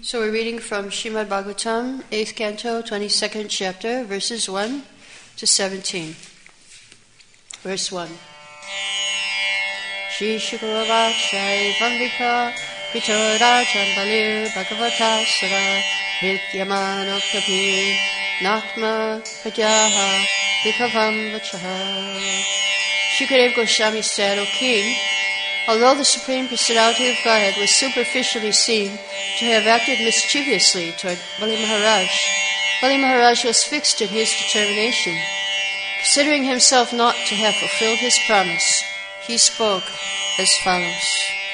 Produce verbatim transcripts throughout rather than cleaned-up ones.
So we're reading from Srimad Bhagavatam, eighth canto, twenty-second chapter, verses one to seventeen. Verse one. Shri Shukravachai Vandika Vichara Chambalir Bhagavata Sara Vidyamano Kapi Natma Pajaha Vikavam Vachaha. Shukadeva Goswami said, O king, although the Supreme Personality of Godhead was superficially seen to have acted mischievously toward Bali Maharaj, Bali Maharaj was fixed in his determination. Considering himself not to have fulfilled his promise, he spoke as follows.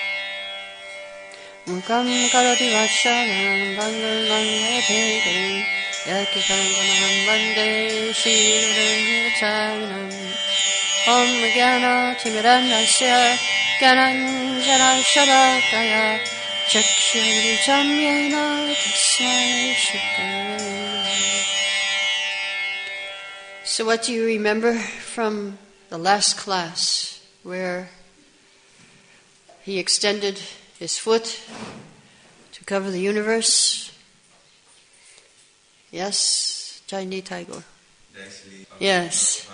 Mukam karoti vatshanam bangalangategarim yakikangamaham vande shirudayatarinam Om Jnana Timirandasya Gyananjana Shalakaya Chakshuritam Yena Tasmai Shukravaya. So what do you remember from the last class where he extended his foot to cover the universe? Yes, Jaini Tagore. Yes.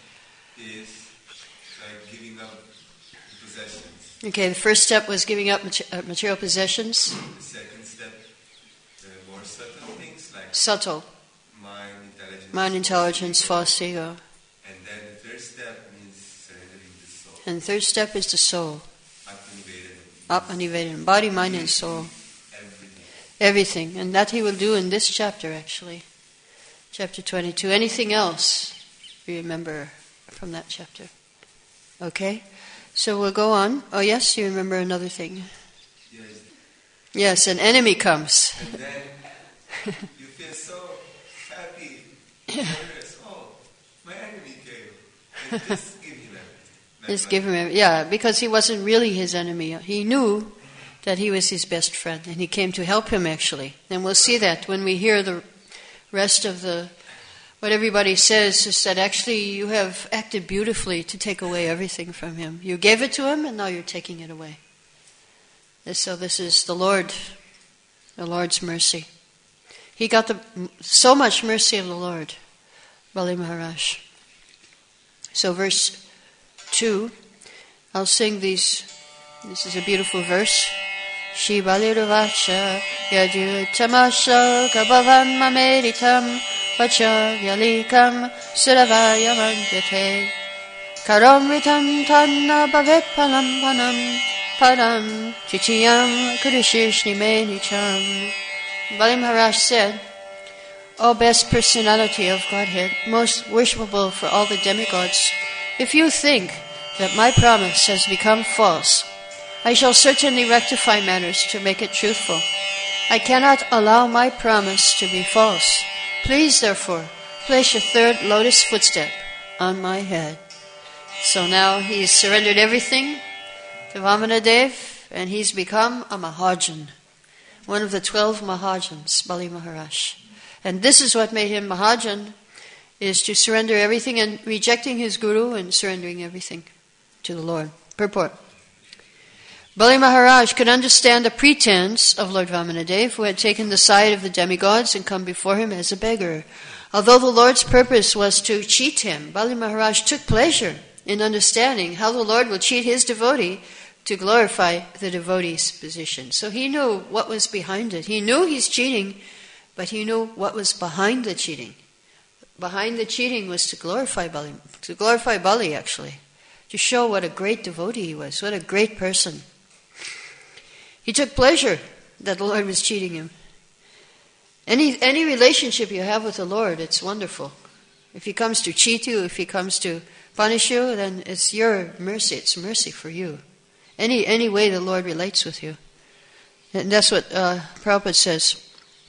Is like giving up possessions. Okay, the first step was giving up material possessions. The second step, the more subtle things like subtle. mind, intelligence, mind, intelligence, false ego. And then the third step means surrendering the soul. And the third step is the soul. Up-nivedana. Up-nivedana. Body, mind, and soul. Everything. Everything. And that he will do in this chapter, actually. Chapter twenty-two. Anything else you remember from that chapter? Okay, so we'll go on. Oh yes, you remember another thing. Yes. Yes, an enemy comes. And then you feel so happy. Curious. Oh, my enemy came. And just give him everything. Just give him everything. Yeah, because he wasn't really his enemy. He knew that he was his best friend, and he came to help him actually. And we'll see that when we hear the rest of the what everybody says is that actually you have acted beautifully to take away everything from him. You gave it to him and now you're taking it away. And so this is the Lord, the Lord's mercy. He got the, so much mercy of the Lord, Bali Maharaj. So verse two, I'll sing these. This is a beautiful verse. Shri Bali Ravacha Yaju Tamasha Kabhavan Mameritam Vacha Vyalikam Suravaya Mandyate Karamritam Tanna Bhavet Palam Panam Padam Chichiyam Kurishishni Menicham. Bali Maharaj said, O best personality of Godhead, most worshipable for all the demigods, if you think that my promise has become false, I shall certainly rectify matters to make it truthful. I cannot allow my promise to be false. Please, therefore, place your third lotus footstep on my head. So now he's surrendered everything to Vamanadev, and he's become a Mahajan, one of the twelve Mahajans, Bali Maharaj. And this is what made him Mahajan, is to surrender everything and rejecting his guru and surrendering everything to the Lord. Purport. Bali Maharaj could understand the pretense of Lord Vamanadev, who had taken the side of the demigods and come before him as a beggar. Although the Lord's purpose was to cheat him, Bali Maharaj took pleasure in understanding how the Lord will cheat his devotee to glorify the devotee's position. So he knew what was behind it. He knew he's cheating, but he knew what was behind the cheating. Behind the cheating was to glorify Bali, to glorify Bali actually, to show what a great devotee he was, what a great person. He took pleasure that the Lord was cheating him. Any any relationship you have with the Lord, it's wonderful. If he comes to cheat you, if he comes to punish you, then it's your mercy. It's mercy for you. Any any way the Lord relates with you. And that's what uh, Prabhupada says.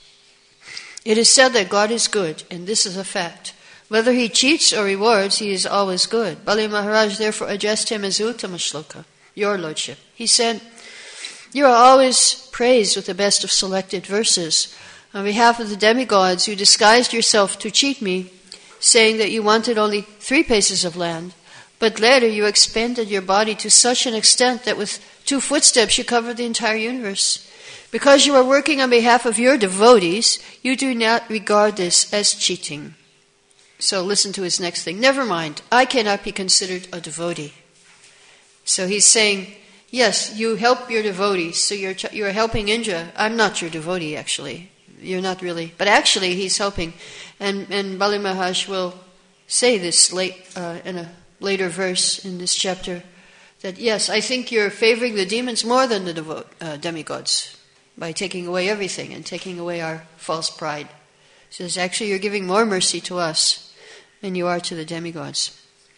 It is said that God is good, and this is a fact. Whether he cheats or rewards, he is always good. Bali Maharaj therefore addressed him as Uttama Shloka, your lordship. He said, you are always praised with the best of selected verses. On behalf of the demigods, you disguised yourself to cheat me, saying that you wanted only three paces of land, but later you expanded your body to such an extent that with two footsteps you covered the entire universe. Because you are working on behalf of your devotees, you do not regard this as cheating. So listen to his next thing. Never mind, I cannot be considered a devotee. So he's saying, yes, you help your devotees, so you're you're helping Indra. I'm not your devotee, actually. You're not really. But actually, he's helping. And, and Bali Maharaj will say this late uh, in a later verse in this chapter, that yes, I think you're favoring the demons more than the devo- uh, demigods by taking away everything and taking away our false pride. He says, actually, you're giving more mercy to us than you are to the demigods.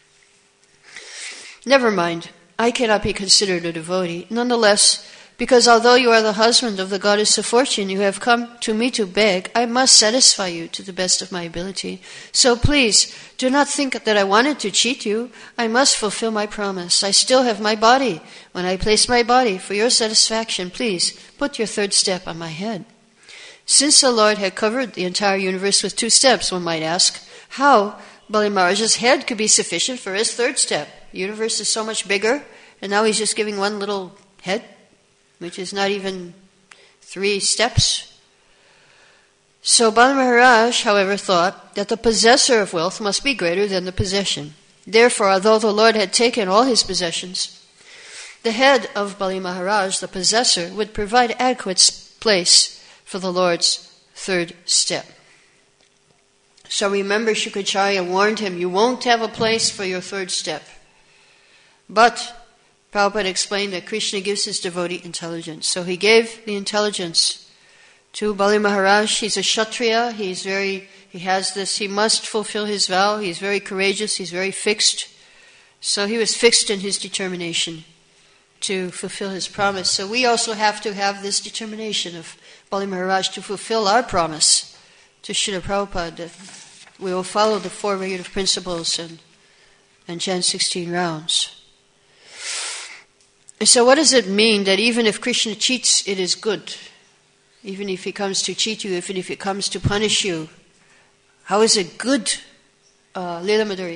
Never mind, I cannot be considered a devotee. Nonetheless, because although you are the husband of the goddess of fortune, you have come to me to beg, I must satisfy you to the best of my ability. So please, do not think that I wanted to cheat you. I must fulfill my promise. I still have my body. When I place my body for your satisfaction, please put your third step on my head. Since the Lord had covered the entire universe with two steps, one might ask, how Bali Maharaj's head could be sufficient for his third step? The universe is so much bigger, and now he's just giving one little head, which is not even three steps. So Bali Maharaj, however, thought that the possessor of wealth must be greater than the possession. Therefore, although the Lord had taken all his possessions, the head of Bali Maharaj, the possessor, would provide adequate place for the Lord's third step. So remember, Shukracharya warned him, you won't have a place for your third step. But Prabhupada explained that Krishna gives his devotee intelligence. So he gave the intelligence to Bali Maharaj. He's a Kshatriya. He's very, he has this, he must fulfill his vow. He's very courageous. He's very fixed. So he was fixed in his determination to fulfill his promise. So we also have to have this determination of Bali Maharaj to fulfill our promise to Srila Prabhupada, that we will follow the four regulative principles and, and chant sixteen rounds. And so what does it mean that even if Krishna cheats, it is good? Even if he comes to cheat you, even if he comes to punish you, how is it good, uh, Leela Madhuri?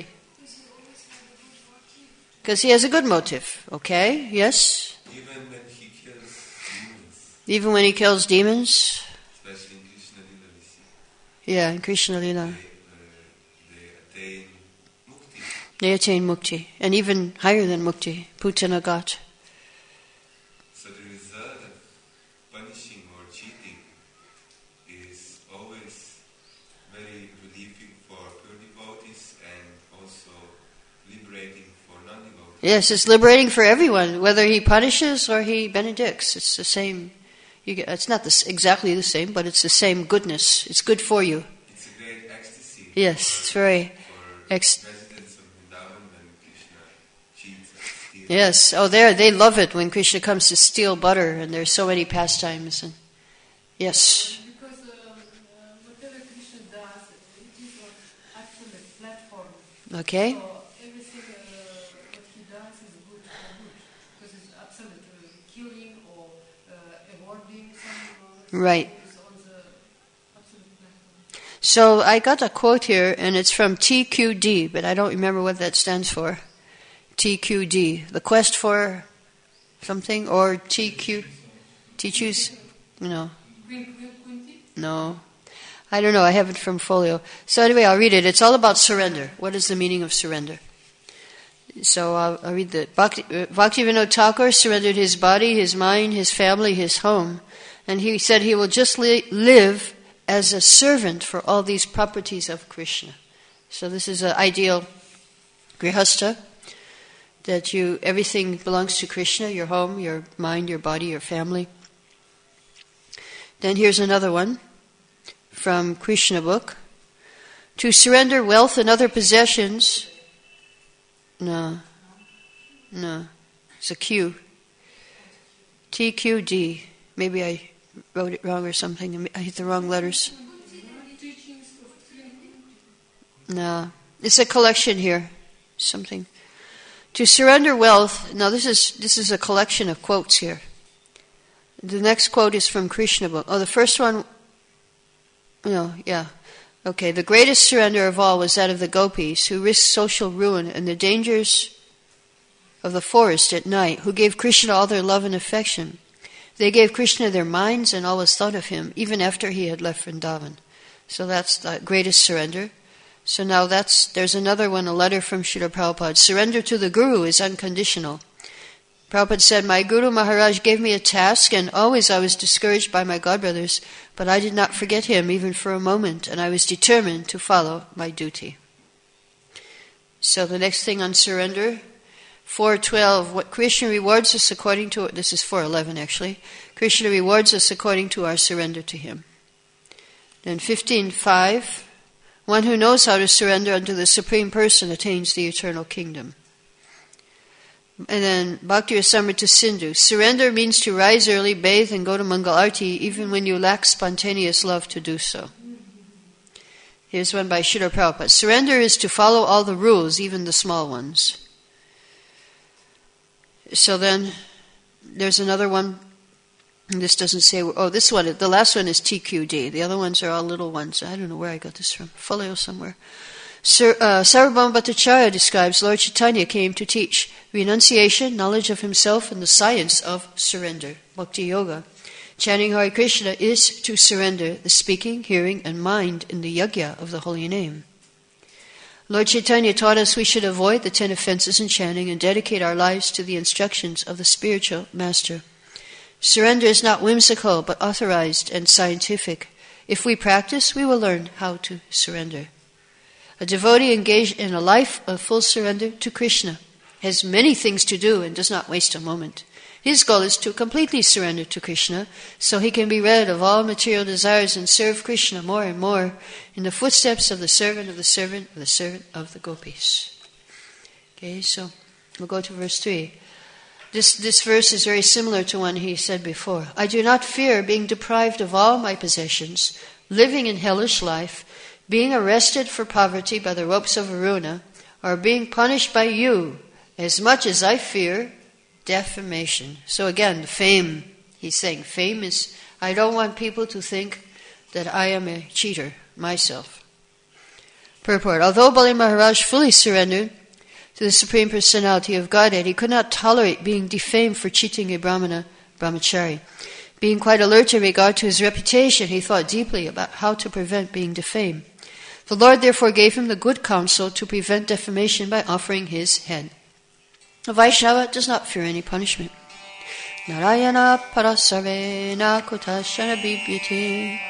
Because he has a good motive, okay? Yes? Even when he kills demons. Even when he kills demons? Especially in Krishna Lila, we see. Yeah, in Krishna Lila. They, uh, they attain mukti. They attain mukti. And even higher than mukti, Putanagat. So the result of punishing or cheating is always very relieving for pure devotees and also liberating for non-devotees. Yes, it's liberating for everyone, whether he punishes or he benedicts. It's the same. You get, it's not the, exactly the same, but it's the same goodness. It's good for you. It's a great ecstasy. Yes, it's very... For Ex- residents of Vrindavan when Krishna cheats and steals. yes, oh, there they love it when Krishna comes to steal butter, and there's so many pastimes. And yes, Because uh, uh, whatever Krishna does, it is on absolute platform. okay. So everything uh, what he does is good for good. Because it's absolute uh, killing or uh, awarding some uh, Right. is on the absolute platform. So I got a quote here, and it's from T Q D, but I don't remember what that stands for. T Q D, the quest for something, or T Q, T-Q's, no, Queen, queen, quinty? no. I don't know, I have it from Folio. So anyway, I'll read it. It's all about surrender. What is the meaning of surrender? So I'll, I'll read the Bhakti, uh, Bhaktivinoda Thakur surrendered his body, his mind, his family, his home, and he said he will just li- live as a servant for all these properties of Krishna. So this is an ideal grihastha, that you everything belongs to Krishna, your home, your mind, your body, your family. Then here's another one from Krishna book. To surrender wealth and other possessions. No. No. It's a Q. T Q D. Maybe I wrote it wrong or something. I hit the wrong letters. No. It's a collection here. Something. To surrender wealth. Now this is this is a collection of quotes here. The next quote is from Krishna book. Oh, the first one. No, yeah. Okay, the greatest surrender of all was that of the gopis, who risked social ruin and the dangers of the forest at night, who gave Krishna all their love and affection. They gave Krishna their minds and always thought of him, even after he had left Vrindavan. So that's the greatest surrender. So now that's, there's another one, a letter from Srila Prabhupada. Surrender to the Guru is unconditional. Prabhupada said, my Guru Maharaj gave me a task, and always I was discouraged by my godbrothers, but I did not forget him even for a moment, and I was determined to follow my duty. So the next thing on surrender, four twelve, what Krishna rewards us according to, this is four eleven actually, Krishna rewards us according to our surrender to him. Then fifteen five, one who knows how to surrender unto the Supreme Person attains the eternal kingdom. And then Bhakti Rasamrita Sindhu, surrender means to rise early, bathe and go to Mangal Arti even when you lack spontaneous love to do so. Here's one by Srila Prabhupada. Surrender is to follow all the rules, even the small ones. So then, there's another one. And this doesn't say, oh, this one, the last one is T Q D. The other ones are all little ones. I don't know where I got this from. Folio somewhere. Sir, uh, Sarvabhauma Bhattacharya describes Lord Chaitanya came to teach renunciation, knowledge of himself, and the science of surrender, Bhakti Yoga. Chanting Hare Krishna is to surrender the speaking, hearing, and mind in the yajna of the holy name. Lord Chaitanya taught us we should avoid the ten offenses in chanting and dedicate our lives to the instructions of the spiritual master. Surrender is not whimsical, but authorized and scientific. If we practice, we will learn how to surrender. A devotee engaged in a life of full surrender to Krishna has many things to do and does not waste a moment. His goal is to completely surrender to Krishna so he can be rid of all material desires and serve Krishna more and more in the footsteps of the servant of the servant of the servant of the gopis. Okay, so we'll go to verse three. This, this verse is very similar to one he said before. I do not fear being deprived of all my possessions, living in hellish life, being arrested for poverty by the ropes of Varuna, or being punished by you, as much as I fear defamation. So again, fame, he's saying, fame is, I don't want people to think that I am a cheater myself. Purport, although Bali Maharaj fully surrendered to the Supreme Personality of Godhead, he could not tolerate being defamed for cheating a Brahmana, brahmachari. Being quite alert in regard to his reputation, he thought deeply about how to prevent being defamed. The Lord therefore gave him the good counsel to prevent defamation by offering his head. A Vaishnava does not fear any punishment. Narayana parasarvena kutashana bibhyati.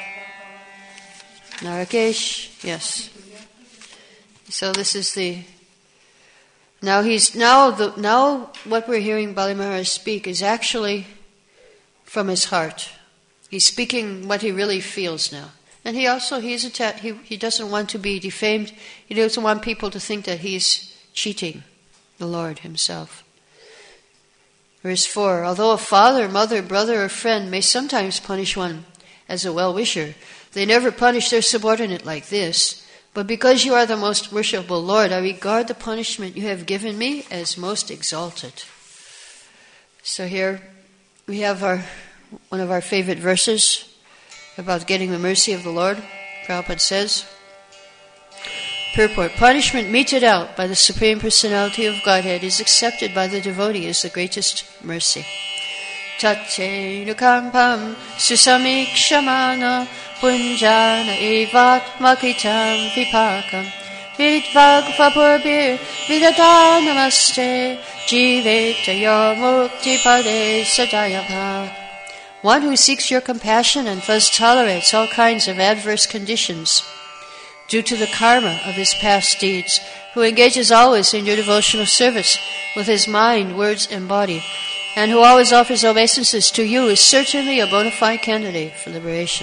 Narakesh, yes. So this is the now he's now the now what we're hearing Bali Maharaj speak is actually from his heart. He's speaking what he really feels now. And he also he's atta- he he doesn't want to be defamed. He doesn't want people to think that he's cheating the Lord himself. Verse four, although a father, mother, brother, or friend may sometimes punish one as a well-wisher, they never punish their subordinate like this. But because you are the most worshipful Lord, I regard the punishment you have given me as most exalted. So here we have our one of our favorite verses about getting the mercy of the Lord. Prabhupada says, Purport, punishment meted out by the Supreme Personality of Godhead is accepted by the devotee as the greatest mercy. Tache nukampam susamikshamana punjana evat makitam vipakam vidvagvapurbir vidata namaste jivetayo mukti pade sadayabha. One who seeks your compassion and thus tolerates all kinds of adverse conditions due to the karma of his past deeds, who engages always in your devotional service with his mind, words, and body, and who always offers obeisances to you, is certainly a bona fide candidate for liberation.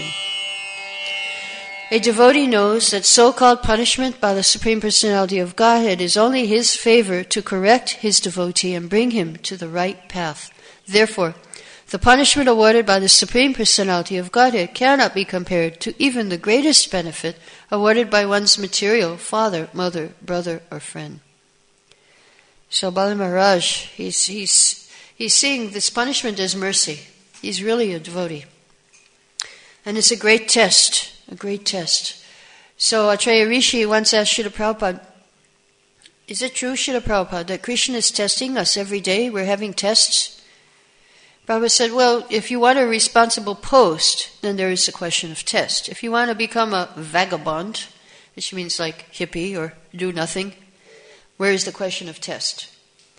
A devotee knows that so-called punishment by the Supreme Personality of Godhead is only his favor to correct his devotee and bring him to the right path. Therefore, the punishment awarded by the Supreme Personality of Godhead cannot be compared to even the greatest benefit awarded by one's material father, mother, brother, or friend. So Bali Maharaj, he's, he's, he's seeing this punishment as mercy. He's really a devotee. And it's a great test, a great test. So Atreya Rishi once asked Srila Prabhupada, is it true, Srila Prabhupada, that Krishna is testing us every day? We're having tests? Prabhupada said, well, if you want a responsible post, then there is a question of test. If you want to become a vagabond, which means like hippie or do nothing, where is the question of test?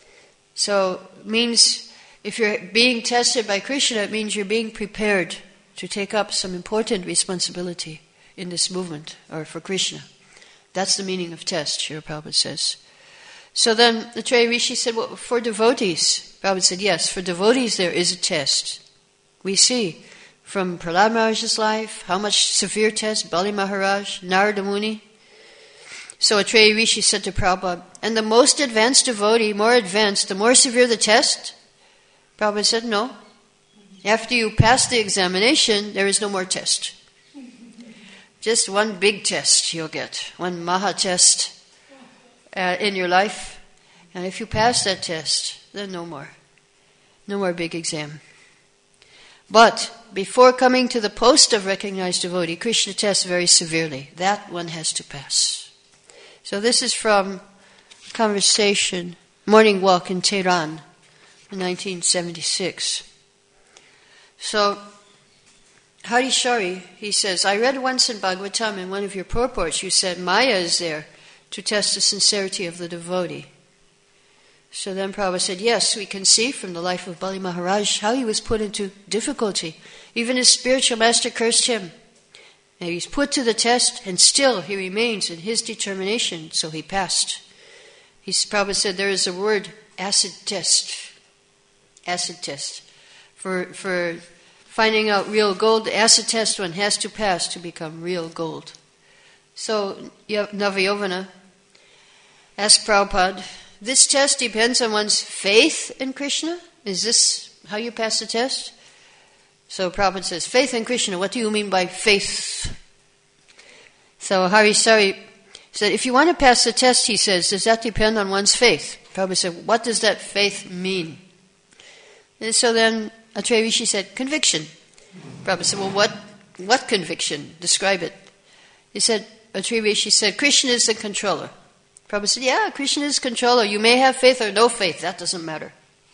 So it means if you're being tested by Krishna, it means you're being prepared to take up some important responsibility in this movement or for Krishna. That's the meaning of test, Srila Prabhupada says. So then the Trey Rishi said, well, for devotees, Prabhupada said, yes, for devotees there is a test. We see from Prahlad Maharaj's life, how much severe test, Bali Maharaj, Narada Muni. So Atreya Rishi said to Prabhupada, and the most advanced devotee, more advanced, the more severe the test? Prabhupada said, no. After you pass the examination, there is no more test. Just one big test you'll get, one Maha test uh, in your life. And if you pass that test, then no more. No more big exam. But before coming to the post of recognized devotee, Krishna tests very severely. That one has to pass. So this is from a conversation, morning walk in Tehran in nineteen seventy-six. So, Hari Shari, he says, I read once in Bhagavatam in one of your purports, you said Maya is there to test the sincerity of the devotee. So then Prabhupada said, yes, we can see from the life of Bali Maharaj how he was put into difficulty. Even his spiritual master cursed him. And he's put to the test, and still he remains in his determination, so he passed. He, Prabhupada said there is a word, acid test. Acid test. For for finding out real gold, the acid test one has to pass to become real gold. So Navayovana asked Prabhupada, this test depends on one's faith in Krishna? Is this how you pass the test? So Prabhupada says, faith in Krishna, what do you mean by faith? So Hari Sari said, if you want to pass the test, he says, does that depend on one's faith? Prabhupada said, what does that faith mean? And so then Atreya Rishi said, conviction. Prabhupada said, well, what, what conviction? Describe it. He said, Atreya Rishi said, Krishna is the controller. Prabhupada said, yeah, Krishna is controller. You may have faith or no faith. That doesn't matter.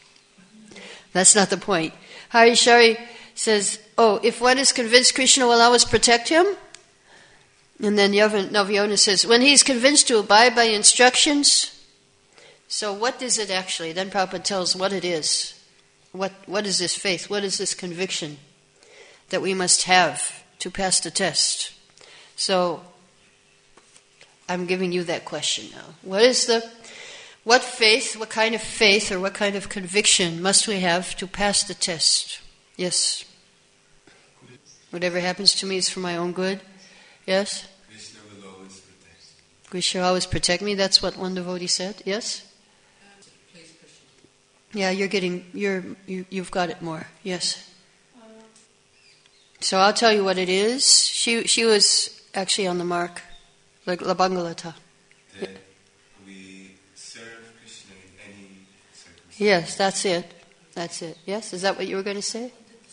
That's not the point. Hari Shari says, oh, if one is convinced Krishna will always protect him, and then Navayona says, when he's convinced to abide by instructions, so what is it actually? Then Prabhupada tells what it is. What What is this faith? What is this conviction that we must have to pass the test? So, I'm giving you that question now. What is the, what faith, what kind of faith or what kind of conviction must we have to pass the test? Yes? Whatever happens to me is for my own good? Yes? Krishna will always protect. Krishna will always protect me, that's what one devotee said, yes? Yeah, you're getting, you're, you, you've got it more, yes. So I'll tell you what it is. She she was actually on the mark, like La Bangalata. That we serve Krishna in any circumstance. Yes, that's it. That's it. Yes, is that what you were going to say?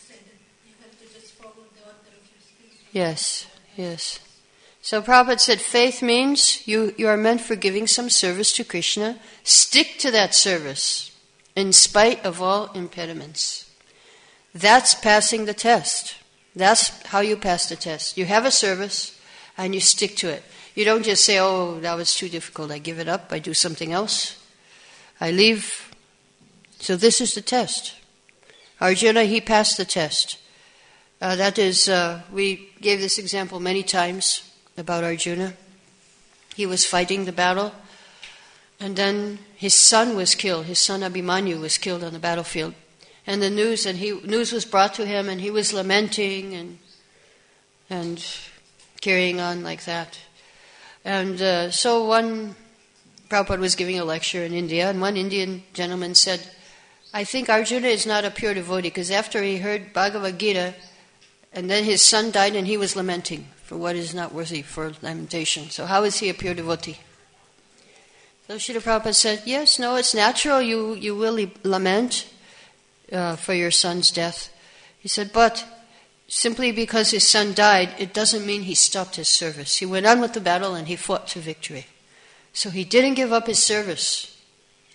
Yes, yes. So Prabhupada said faith means you, you are meant for giving some service to Krishna. Stick to that service in spite of all impediments. That's passing the test. That's how you pass the test. You have a service and you stick to it. You don't just say, oh, that was too difficult, I give it up, I do something else. I leave. So this is the test. Arjuna, he passed the test. Uh, that is, uh, we gave this example many times about Arjuna. He was fighting the battle, and then his son was killed. His son Abhimanyu was killed on the battlefield. And the news, and he news was brought to him, and he was lamenting and and carrying on like that. And uh, so one, Prabhupada was giving a lecture in India, and one Indian gentleman said, I think Arjuna is not a pure devotee, because after he heard Bhagavad Gita, and then his son died, and he was lamenting for what is not worthy for lamentation. So how is he a pure devotee? So Srila Prabhupada said, yes, no, it's natural, you, you will lament uh, for your son's death. He said, but simply because his son died, it doesn't mean he stopped his service. He went on with the battle and he fought to victory. So he didn't give up his service.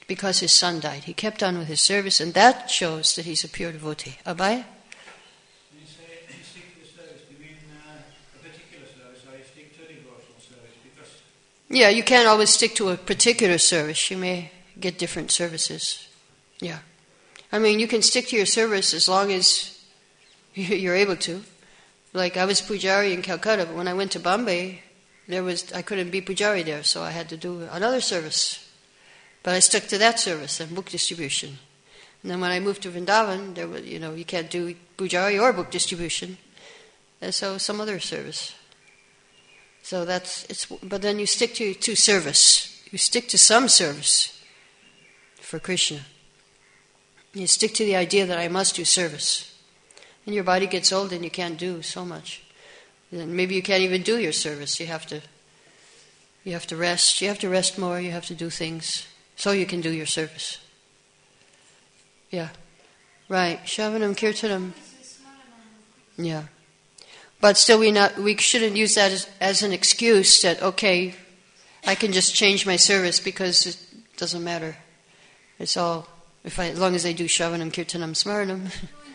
because his son died. He kept on with his service, and that shows that he's a pure devotee. Abhay? When you say you stick to the service, do you mean uh, a particular service, or you stick to a devotional service? Because Yeah, you can't always stick to a particular service. You may get different services. Yeah. I mean, you can stick to your service as long as you're able to. Like, I was Pujari in Calcutta, but when I went to Bombay, there was I couldn't be Pujari there, so I had to do another service. But I stuck to that service and book distribution. And then when I moved to Vrindavan, there was, you know, you can't do Pujari or book distribution. And so some other service. So that's, it's, but then you stick to, to service. You stick to some service for Krishna. You stick to the idea that I must do service. And your body gets old and you can't do so much. And maybe you can't even do your service. You have to, you have to rest. You have to rest more. You have to do things so you can do your service. Yeah. Right. Shravanam Kirtanam. Yeah. But still we not we shouldn't use that as, as an excuse that, okay, I can just change my service because it doesn't matter. It's all, if I, as long as I do Shravanam Kirtanam Smaranam.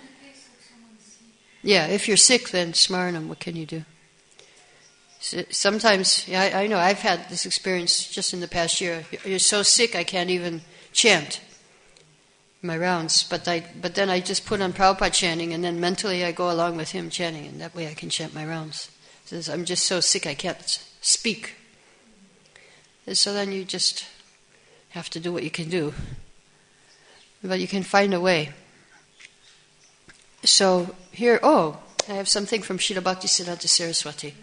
Yeah, if you're sick, then Smaranam, what can you do? Sometimes, yeah, I, I know, I've had this experience just in the past year. You're so sick I can't even chant my rounds, but I, but then I just put on Prabhupada chanting, and then mentally I go along with him chanting, and that way I can chant my rounds. Says I'm just so sick I can't speak. And so then you just have to do what you can do. But you can find a way. So here, oh, I have something from Srila Bhaktisiddhanta Saraswati.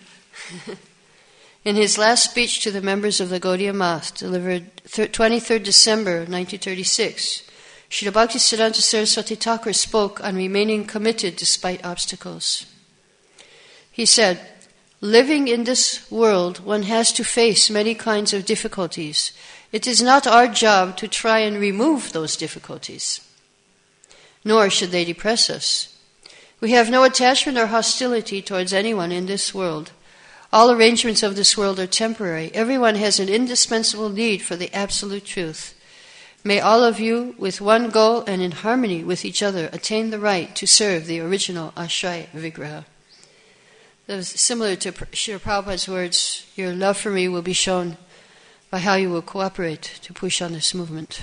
In his last speech to the members of the Gaudiya Math, delivered twenty-third December nineteen thirty-six, Srila Bhaktisiddhanta Saraswati Thakur spoke on remaining committed despite obstacles. He said, "Living in this world, one has to face many kinds of difficulties. It is not our job to try and remove those difficulties, nor should they depress us. We have no attachment or hostility towards anyone in this world. All arrangements of this world are temporary. Everyone has an indispensable need for the absolute truth. May all of you, with one goal and in harmony with each other, attain the right to serve the original Ashraya Vigraha." That was similar to Srila Prabhupada's words, "Your love for me will be shown by how you will cooperate to push on this movement."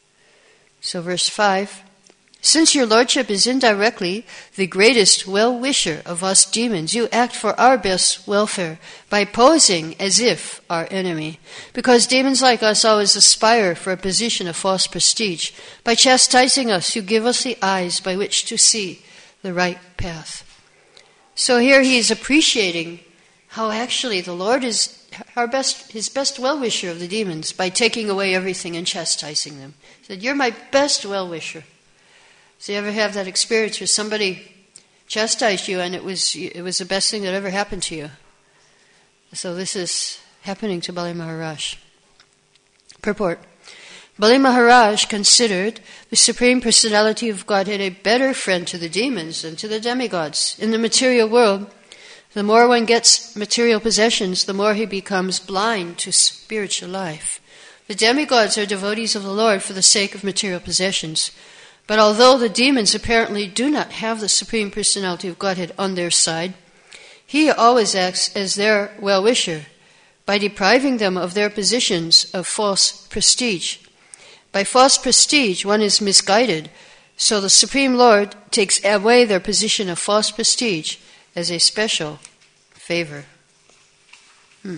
So verse five, "Since your Lordship is indirectly the greatest well-wisher of us demons, you act for our best welfare by posing as if our enemy. Because demons like us always aspire for a position of false prestige. By chastising us, you give us the eyes by which to see the right path." So here he is appreciating how actually the Lord is our best, his best well-wisher of the demons by taking away everything and chastising them. He said, "You're my best well-wisher." So you ever have that experience where somebody chastised you and it was it was the best thing that ever happened to you? So this is happening to Bali Maharaj. Purport. Bali Maharaj considered the Supreme Personality of Godhead a better friend to the demons than to the demigods. In the material world, the more one gets material possessions, the more he becomes blind to spiritual life. The demigods are devotees of the Lord for the sake of material possessions. But although the demons apparently do not have the Supreme Personality of Godhead on their side, he always acts as their well-wisher by depriving them of their positions of false prestige. By false prestige, one is misguided, so the Supreme Lord takes away their position of false prestige as a special favor. Hmm.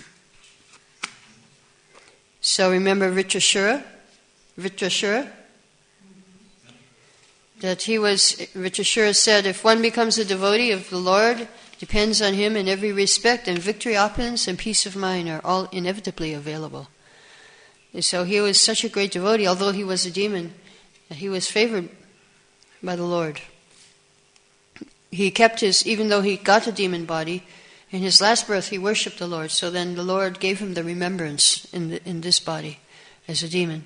So remember Vritrashura? Vritrashura? That he was, Vritrashura said, if one becomes a devotee of the Lord, depends on him in every respect, and victory, opulence, and peace of mind are all inevitably available. And so he was such a great devotee, although he was a demon, he was favored by the Lord. He kept his, even though he got a demon body, in his last birth he worshipped the Lord, so then the Lord gave him the remembrance in the, in this body as a demon.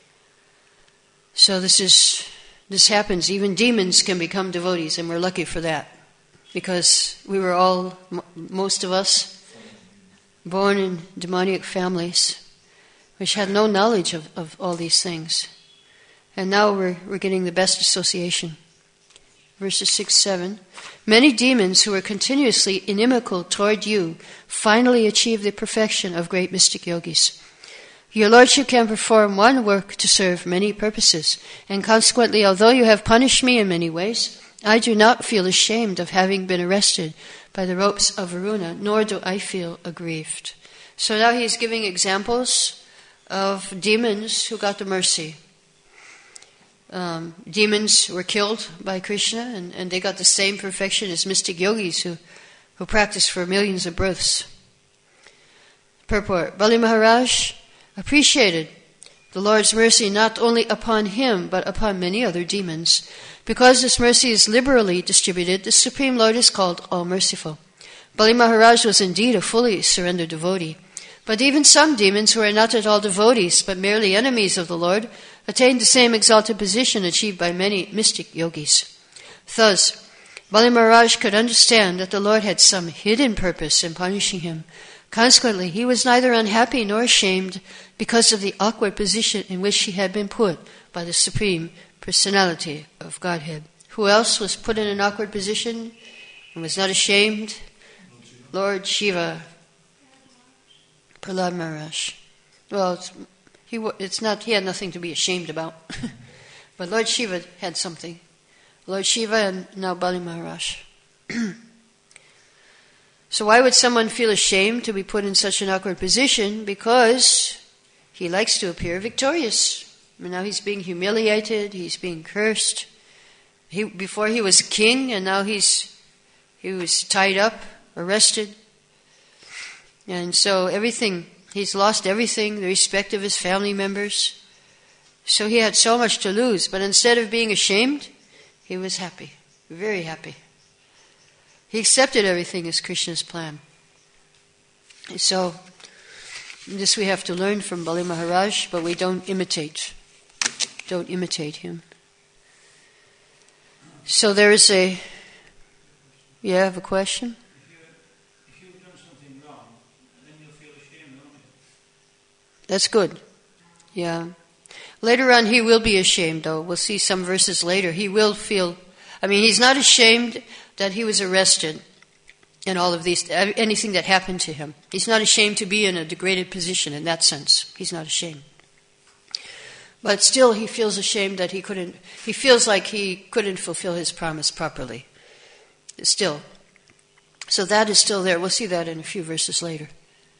So this is, this happens, even demons can become devotees, and we're lucky for that, because we were all, most of us, born in demoniac families. which had no knowledge of, of all these things. And now we're, we're getting the best association. Verses six, seven. Many demons who were continuously inimical toward you finally achieved the perfection of great mystic yogis. Your Lordship can perform one work to serve many purposes, and consequently, although you have punished me in many ways, I do not feel ashamed of having been arrested by the ropes of Varuna, nor do I feel aggrieved. So now he's giving examples of demons who got the mercy. Um, demons were killed by Krishna, and, and they got the same perfection as mystic yogis who, who practiced for millions of births. Purport. Bali Maharaj appreciated the Lord's mercy not only upon him, but upon many other demons. Because this mercy is liberally distributed, the Supreme Lord is called all-merciful. Bali Maharaj was indeed a fully surrendered devotee. But even some demons who are not at all devotees, but merely enemies of the Lord, attained the same exalted position achieved by many mystic yogis. Thus, Bali Maharaj could understand that the Lord had some hidden purpose in punishing him. Consequently, he was neither unhappy nor ashamed because of the awkward position in which he had been put by the Supreme Personality of Godhead. Who else was put in an awkward position and was not ashamed? Lord Shiva, Prahlad Maharaj. Well, it's, he it's not. He had nothing to be ashamed about, but Lord Shiva had something. Lord Shiva and now Bali Maharaj. So why would someone feel ashamed to be put in such an awkward position? Because he likes to appear victorious. And now he's being humiliated. He's being cursed. He before he was king, and now he's he was tied up, arrested. And so everything, he's lost everything, the respect of his family members. So he had so much to lose. But instead of being ashamed, he was happy, very happy. He accepted everything as Krishna's plan. So this we have to learn from Bali Maharaj, but we don't imitate. Don't imitate him. So there is a... You have a question? That's good. Yeah. Later on he will be ashamed though. We'll see some verses later. He will feel, I mean he's not ashamed that he was arrested and all of these, anything that happened to him. He's not ashamed to be in a degraded position in that sense. He's not ashamed. But still he feels ashamed that he couldn't, he feels like he couldn't fulfill his promise properly. Still. So that is still there. We'll see that in a few verses later.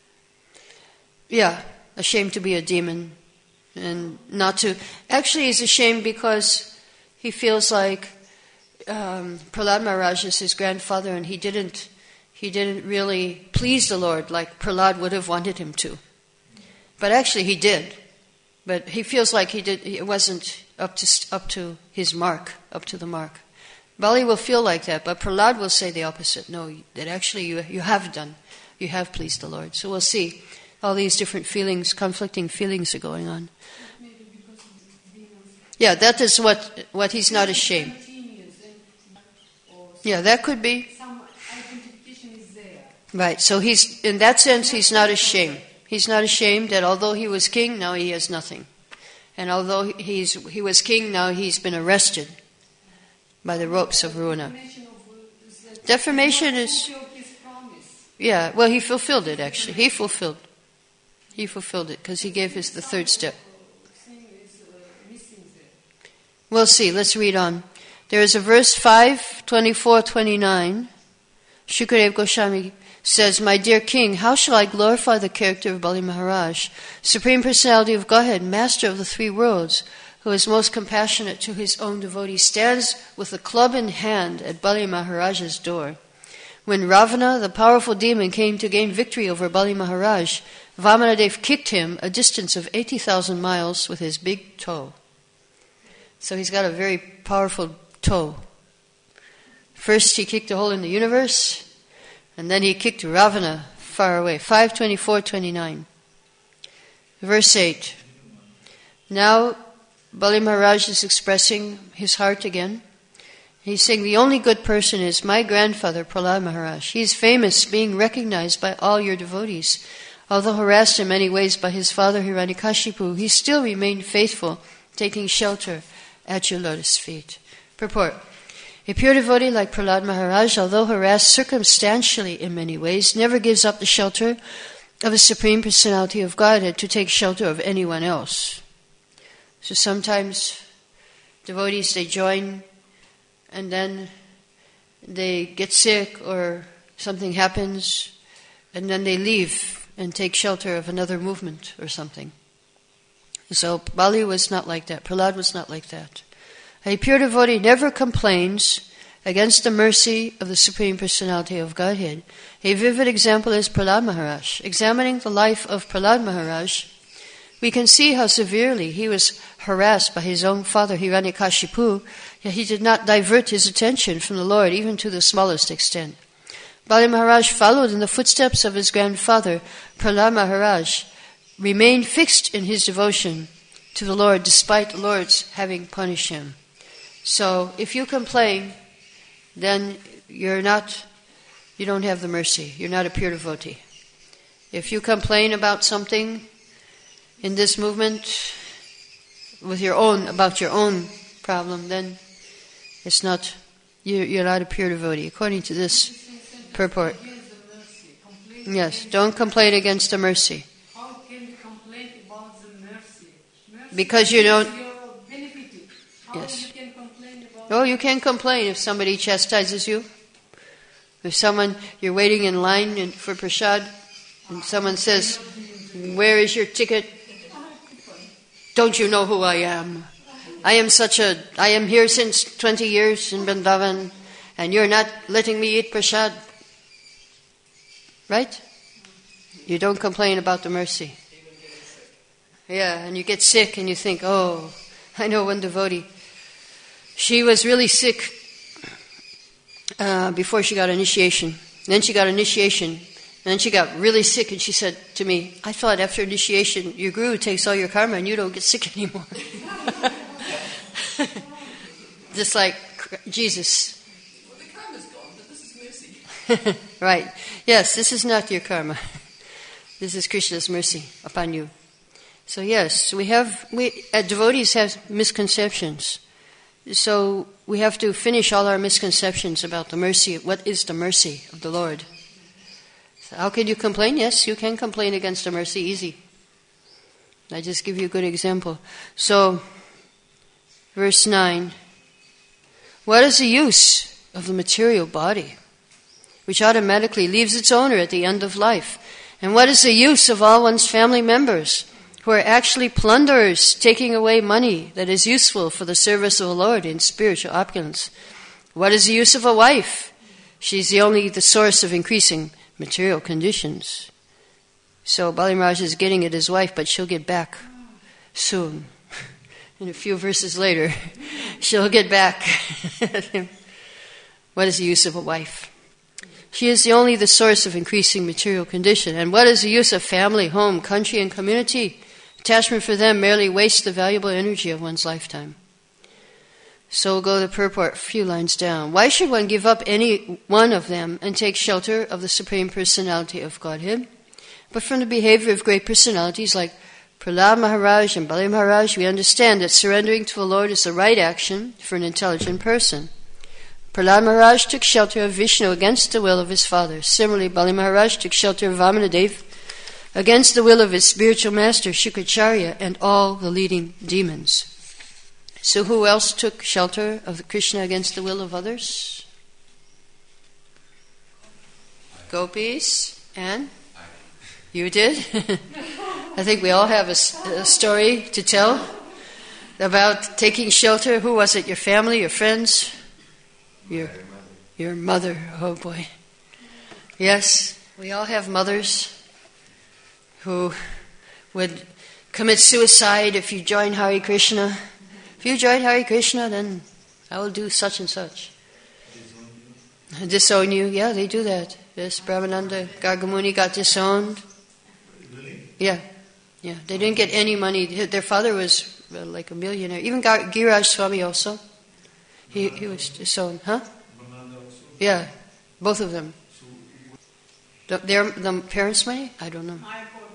Yeah. Ashamed to be a demon and not to... Actually, he's ashamed because he feels like um, Prahlad Maharaj is his grandfather and he didn't he didn't really please the Lord like Prahlad would have wanted him to. But actually he did. But he feels like he did. It wasn't up to up to his mark, up to the mark. Bali will feel like that, but Prahlad will say the opposite. No, that actually you you have done. You have pleased the Lord. So we'll see. All these different feelings, conflicting feelings are going on. Yeah, that is what what he's not ashamed. Yeah, that could be. Right, so he's, in that sense, he's not ashamed. He's not ashamed that although he was king, now he has nothing. And although he's he was king, now he's been arrested by the ropes of Varuna. Defamation is... Yeah, well, he fulfilled it, actually. He fulfilled He fulfilled it because he gave us the third step. We'll see. Let's read on. There is a verse five, twenty-four, twenty-nine. Shukadev Goswami says, "My dear king, how shall I glorify the character of Bali Maharaj, Supreme Personality of Godhead, Master of the three worlds, who is most compassionate to his own devotees, stands with a club in hand at Bali Maharaj's door. When Ravana, the powerful demon, came to gain victory over Bali Maharaj, Vamanadev kicked him a distance of eighty thousand miles with his big toe." So he's got a very powerful toe. First he kicked a hole in the universe, and then he kicked Ravana far away. five twenty-four twenty-nine. Verse eight. Now Bali Maharaj is expressing his heart again. He's saying the only good person is my grandfather Prahlad Maharaj. He is famous, being recognized by all your devotees. Although harassed in many ways by his father Hiranyakashipu, he still remained faithful, taking shelter at your lotus feet. Purport. A pure devotee like Prahlad Maharaj, although harassed circumstantially in many ways, never gives up the shelter of the Supreme Personality of Godhead to take shelter of anyone else. So sometimes devotees, they join and then they get sick or something happens and then they leave and take shelter of another movement or something. So Bali was not like that. Prahlad was not like that. A pure devotee never complains against the mercy of the Supreme Personality of Godhead. A vivid example is Prahlad Maharaj. Examining the life of Prahlad Maharaj, we can see how severely he was harassed by his own father Hiranyakashipu, yet he did not divert his attention from the Lord even to the smallest extent. Bali Maharaj followed in the footsteps of his grandfather, Prahlad Maharaj, remained fixed in his devotion to the Lord despite the Lord's having punished him. So if you complain, then you're not, you don't have the mercy. You're not a pure devotee. If you complain about something in this movement with your own, about your own problem, then it's not, you're not a pure devotee, according to this purport. Yes, don't complain against the mercy. How can you complain about the mercy? Mercy Because you don't. you're benefited. How Yes. you can complain about Oh, you can complain if somebody chastises you. If someone, you're waiting in line in, for prasad, and someone says, "Where is your ticket?" Don't you know who I am? I am such a, I am here since twenty years in Vrindavan, and you're not letting me eat prasad. Right? You don't complain about the mercy. Yeah, and you get sick and you think, oh, I know one devotee. She was really sick uh, before she got initiation. Then she got initiation. And then she got really sick and she said to me, I thought after initiation your guru takes all your karma and you don't get sick anymore. Just like Jesus. Well, the karma's gone, but this is mercy. Right. Yes, this is not your karma. This is Krishna's mercy upon you. So yes, we have, we uh, devotees have misconceptions. So we have to finish all our misconceptions about the mercy. What is the mercy of the Lord? So how can you complain? Yes, you can complain against the mercy, easy. I just give you a good example. So, verse nine. What is the use of the material body, which automatically leaves its owner at the end of life? And what is the use of all one's family members, who are actually plunderers, taking away money that is useful for the service of the Lord in spiritual opulence? What is the use of a wife? She's the only the source of increasing material conditions. So Bali Maharaj is getting at his wife, but she'll get back soon. In a few verses later, she'll get back at him. What is the use of a wife? She is the only the source of increasing material condition. And what is the use of family, home, country, and community? Attachment for them merely wastes the valuable energy of one's lifetime. So we'll go to the purport a few lines down. Why should one give up any one of them and take shelter of the Supreme Personality of Godhead? But from the behavior of great personalities like Prahlad Maharaj and Bali Maharaj, we understand that surrendering to the Lord is the right action for an intelligent person. Prahlad Maharaj took shelter of Vishnu against the will of his father. Similarly, Bali Maharaj took shelter of Vamanadev against the will of his spiritual master, Shukracharya, and all the leading demons. So who else took shelter of Krishna against the will of others? Gopis and? You did? I think we all have a, a story to tell about taking shelter. Who was it? Your family, your friends? Your, your mother. Oh boy. Yes, we all have mothers who would commit suicide if you join Hare Krishna. If you join Hare Krishna, then I will do such and such. Disown you? Disown you, yeah, they do that. Yes, Brahmananda Gargamuni got disowned. Really? Yeah, yeah. They didn't get any money. Their father was uh, like a millionaire. Even Gar- Giriraj Swami also. He he was disowned, huh? Yeah, both of them. The, their the parents' money? I don't know. I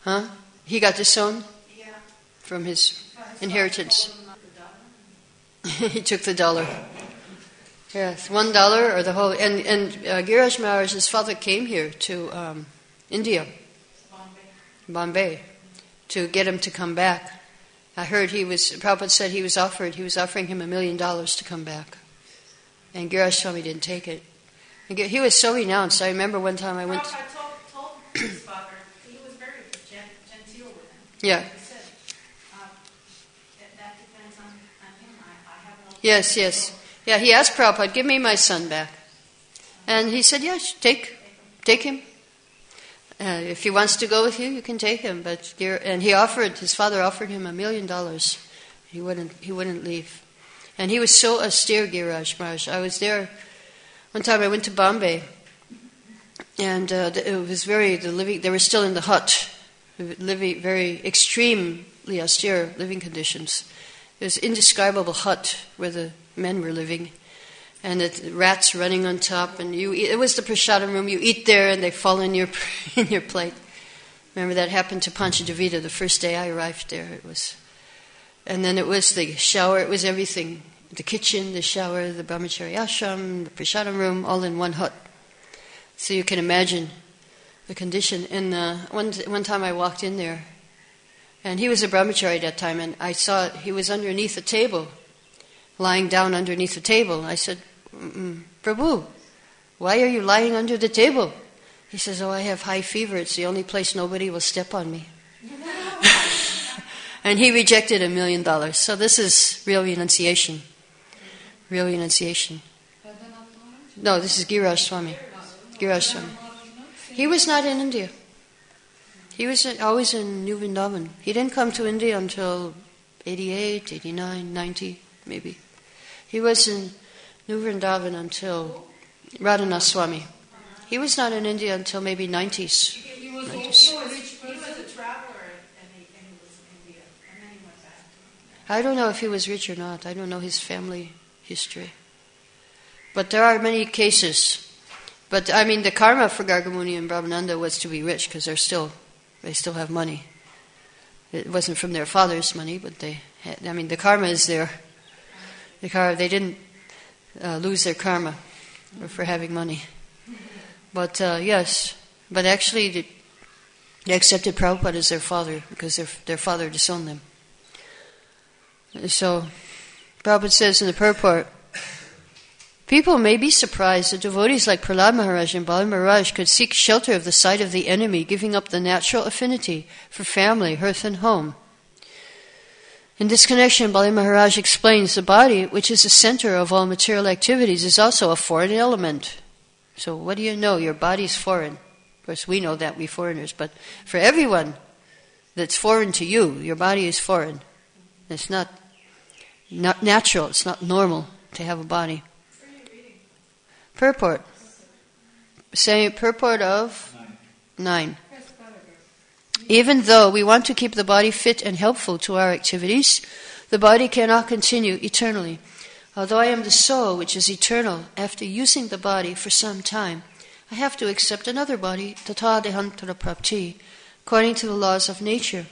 Huh? He got disowned Yeah. from his But his inheritance. father told him not to die. He took the dollar. Yes, one dollar or the whole. And and uh, Giriraj Maharaj, his father came here to um, India, Bombay. Bombay, to get him to come back. I heard he was. Prabhupada said he was offered. He was offering him a million dollars to come back, and Giriraj Swami didn't take it. And Gi- he was so renounced. I remember one time I went. Prabhupada told, told his father, he was very gen- genteel with him. Yeah. He said, uh, that, that depends on, on him. I, I have no... Yes, yes, yeah. He asked Prabhupada, "Give me my son back," and he said, "Yes, take, take him. Uh, if he wants to go with you, you can take him." But Gir- and he offered. His father offered him a million dollars. He wouldn't. He wouldn't leave, and he was so austere, Giriraj Maharaj. I was there one time. I went to Bombay, and uh, it was very the living. They were still in the hut, living very extremely austere living conditions. It was an indescribable hut where the men were living, and the rats running on top. And you, eat, it was the prasadam room. You eat there, and they fall in your in your plate. Remember that happened to Panchadevita the first day I arrived there. It was, and then it was the shower. It was everything: the kitchen, the shower, the brahmachari ashram, the prasadam room, all in one hut. So you can imagine the condition. And uh, one one time I walked in there, and he was a brahmachari at that time, and I saw he was underneath a table, lying down underneath the table. I said, mm, "Prabhu, why are you lying under the table?" He says, "Oh, I have high fever. It's the only place nobody will step on me." And he rejected a million dollars. So this is real renunciation. Real renunciation. No, this is Giriraj Swami. Giriraj Swami. He was not in India. He was always in New Vrindavan. He didn't come to India until eighty-eight, eighty-nine, ninety, maybe. He was in New Vrindavan until Radhanath Swami. He was not in India until maybe nineties. He was nineties. also a rich person. He was a traveler, and he, and he was in India, and then he went back. I don't know if he was rich or not. I don't know his family history. But there are many cases. But I mean, the karma for Gargamuni and Brahmananda was to be rich because they're still, they still have money. It wasn't from their father's money, but they had, I mean, the karma is there. The karma, they didn't uh, lose their karma for having money. But uh, yes, but actually they, they accepted Prabhupada as their father because their their father disowned them. So Prabhupada says in the purport, people may be surprised that devotees like Prahlad Maharaj and Bali Maharaj could seek shelter of the sight of the enemy, giving up the natural affinity for family, hearth and home. In this connection, Bali Maharaj explains the body, which is the center of all material activities, is also a foreign element. So what do you know? Your body's foreign. Of course, we know that, we foreigners, but for everyone that's foreign to you, your body is foreign. It's not, not natural, it's not normal to have a body. Purport. Say purport of nine. Even though we want to keep the body fit and helpful to our activities, the body cannot continue eternally. Although I am the soul which is eternal, after using the body for some time, I have to accept another body, tata dehantara prapti, according to the laws of nature.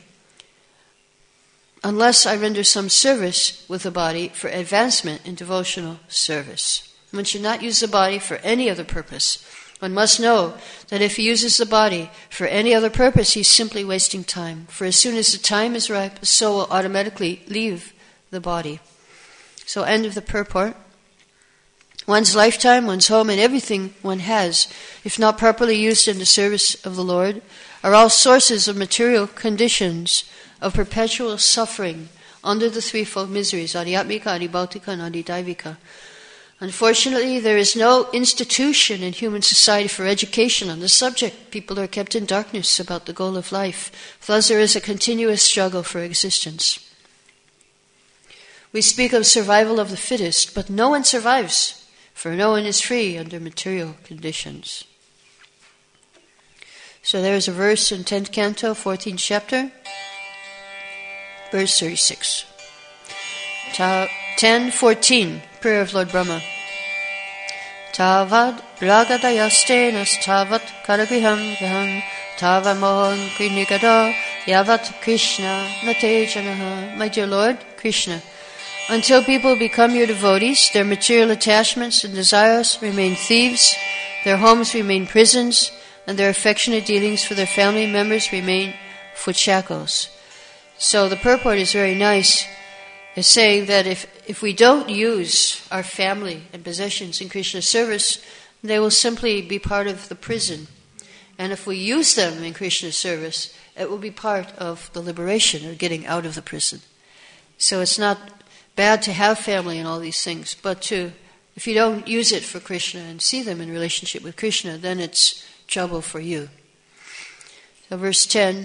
Unless I render some service with the body for advancement in devotional service. One should not use the body for any other purpose. One must know that if he uses the body for any other purpose, he's simply wasting time. For as soon as the time is ripe, the soul will automatically leave the body. So, end of the purport. One's lifetime, one's home, and everything one has, if not properly used in the service of the Lord, are all sources of material conditions of perpetual suffering under the threefold miseries, adhyatmika, adhibhautika, and adhidaivika. Unfortunately, there is no institution in human society for education on the subject. People are kept in darkness about the goal of life. Thus, there is a continuous struggle for existence. We speak of survival of the fittest, but no one survives, for no one is free under material conditions. So there is a verse in tenth canto, fourteenth chapter, verse thirty-six. ten fourteen, prayer of Lord Brahma. Tavad Ragadayastenas tavat karabiham viham tava mohan krinikada yavat Krishna natejanaha. My dear Lord, Krishna, until people become your devotees, their material attachments and desires remain thieves, their homes remain prisons, and their affectionate dealings for their family members remain foot shackles. So the purport is very nice. It's saying that if, if we don't use our family and possessions in Krishna's service, they will simply be part of the prison. And if we use them in Krishna's service, it will be part of the liberation or getting out of the prison. So it's not bad to have family and all these things, but to, if you don't use it for Krishna and see them in relationship with Krishna, then it's trouble for you. So verse ten,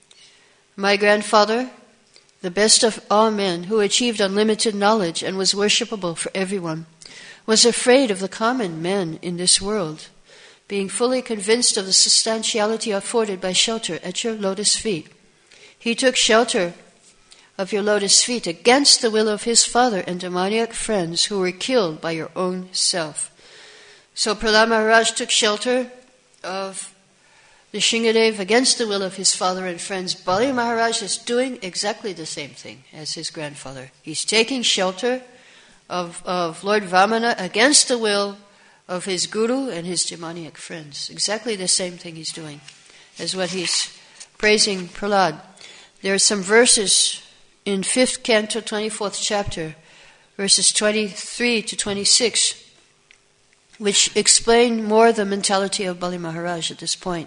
my grandfather, the best of all men, who achieved unlimited knowledge and was worshipable for everyone, was afraid of the common men in this world, being fully convinced of the substantiality afforded by shelter at your lotus feet. He took shelter of your lotus feet against the will of his father and demoniac friends who were killed by your own self. So Prahlad Maharaj took shelter of the Shingadev against the will of his father and friends. Bali Maharaj is doing exactly the same thing as his grandfather. He's taking shelter of, of Lord Vamana against the will of his guru and his demoniac friends. Exactly the same thing he's doing as what he's praising Prahlad. There are some verses in fifth canto, twenty-fourth chapter, verses twenty-three to twenty-six, which explain more the mentality of Bali Maharaj at this point.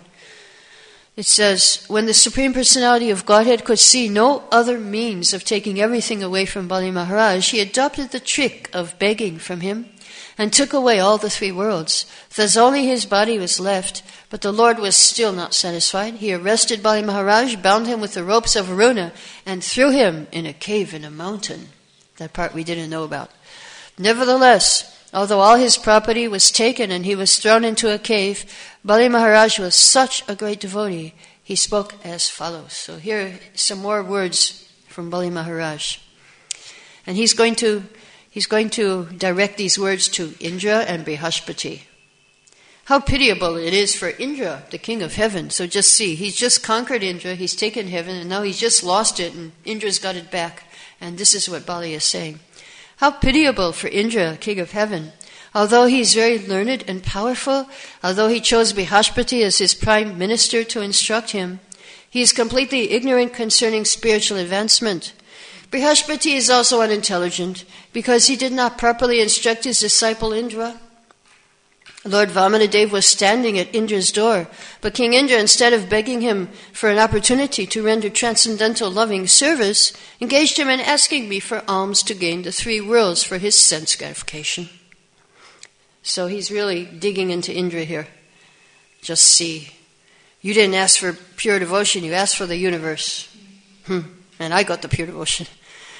It says, when the Supreme Personality of Godhead could see no other means of taking everything away from Bali Maharaj, he adopted the trick of begging from him and took away all the three worlds. Thus only his body was left, but the Lord was still not satisfied. He arrested Bali Maharaj, bound him with the ropes of Varuna, and threw him in a cave in a mountain. That part we didn't know about. Nevertheless, although all his property was taken and he was thrown into a cave, Bali Maharaj was such a great devotee, he spoke as follows. So here are some more words from Bali Maharaj. And he's going to he's going to direct these words to Indra and Brihaspati. How pitiable it is for Indra, the king of heaven. So just see, he's just conquered Indra, he's taken heaven, and now he's just lost it, and Indra's got it back. And this is what Bali is saying. How pitiable for Indra, king of heaven. Although he is very learned and powerful, although he chose Brihaspati as his prime minister to instruct him, he is completely ignorant concerning spiritual advancement. Brihaspati is also unintelligent because he did not properly instruct his disciple Indra. Lord Vamanadev was standing at Indra's door, but King Indra, instead of begging him for an opportunity to render transcendental loving service, engaged him in asking me for alms to gain the three worlds for his sense gratification. So he's really digging into Indra here. Just see, you didn't ask for pure devotion, you asked for the universe. Hmm. And I got the pure devotion.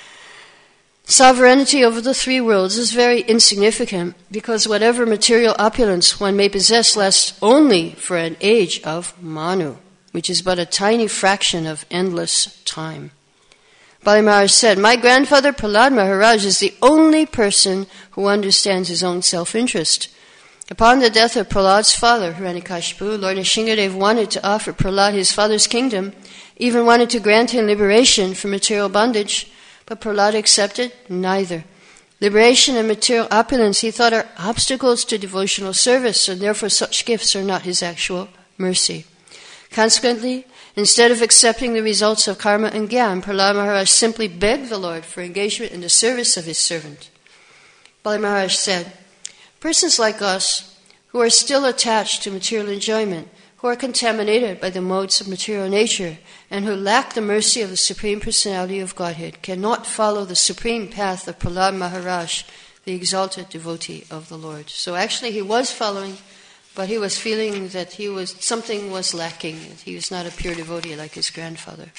Sovereignty over the three worlds is very insignificant because whatever material opulence one may possess lasts only for an age of Manu, which is but a tiny fraction of endless time. Bali Maharaj said, my grandfather Prahlad Maharaj is the only person who understands his own self-interest. Upon the death of Prahlad's father, Hiranyakashipu, Lord Nrsingadev wanted to offer Prahlad his father's kingdom, even wanted to grant him liberation from material bondage, but Prahlad accepted neither. Liberation and material opulence, he thought, are obstacles to devotional service, and therefore such gifts are not his actual mercy. Consequently, instead of accepting the results of karma and gyan, Prahlad Maharaj simply begged the Lord for engagement in the service of his servant. Bali Maharaj said, persons like us, who are still attached to material enjoyment, who are contaminated by the modes of material nature, and who lack the mercy of the Supreme Personality of Godhead, cannot follow the supreme path of Prahlad Maharaj, the exalted devotee of the Lord. So actually he was following, but he was feeling that he was something was lacking. He was not a pure devotee like his grandfather.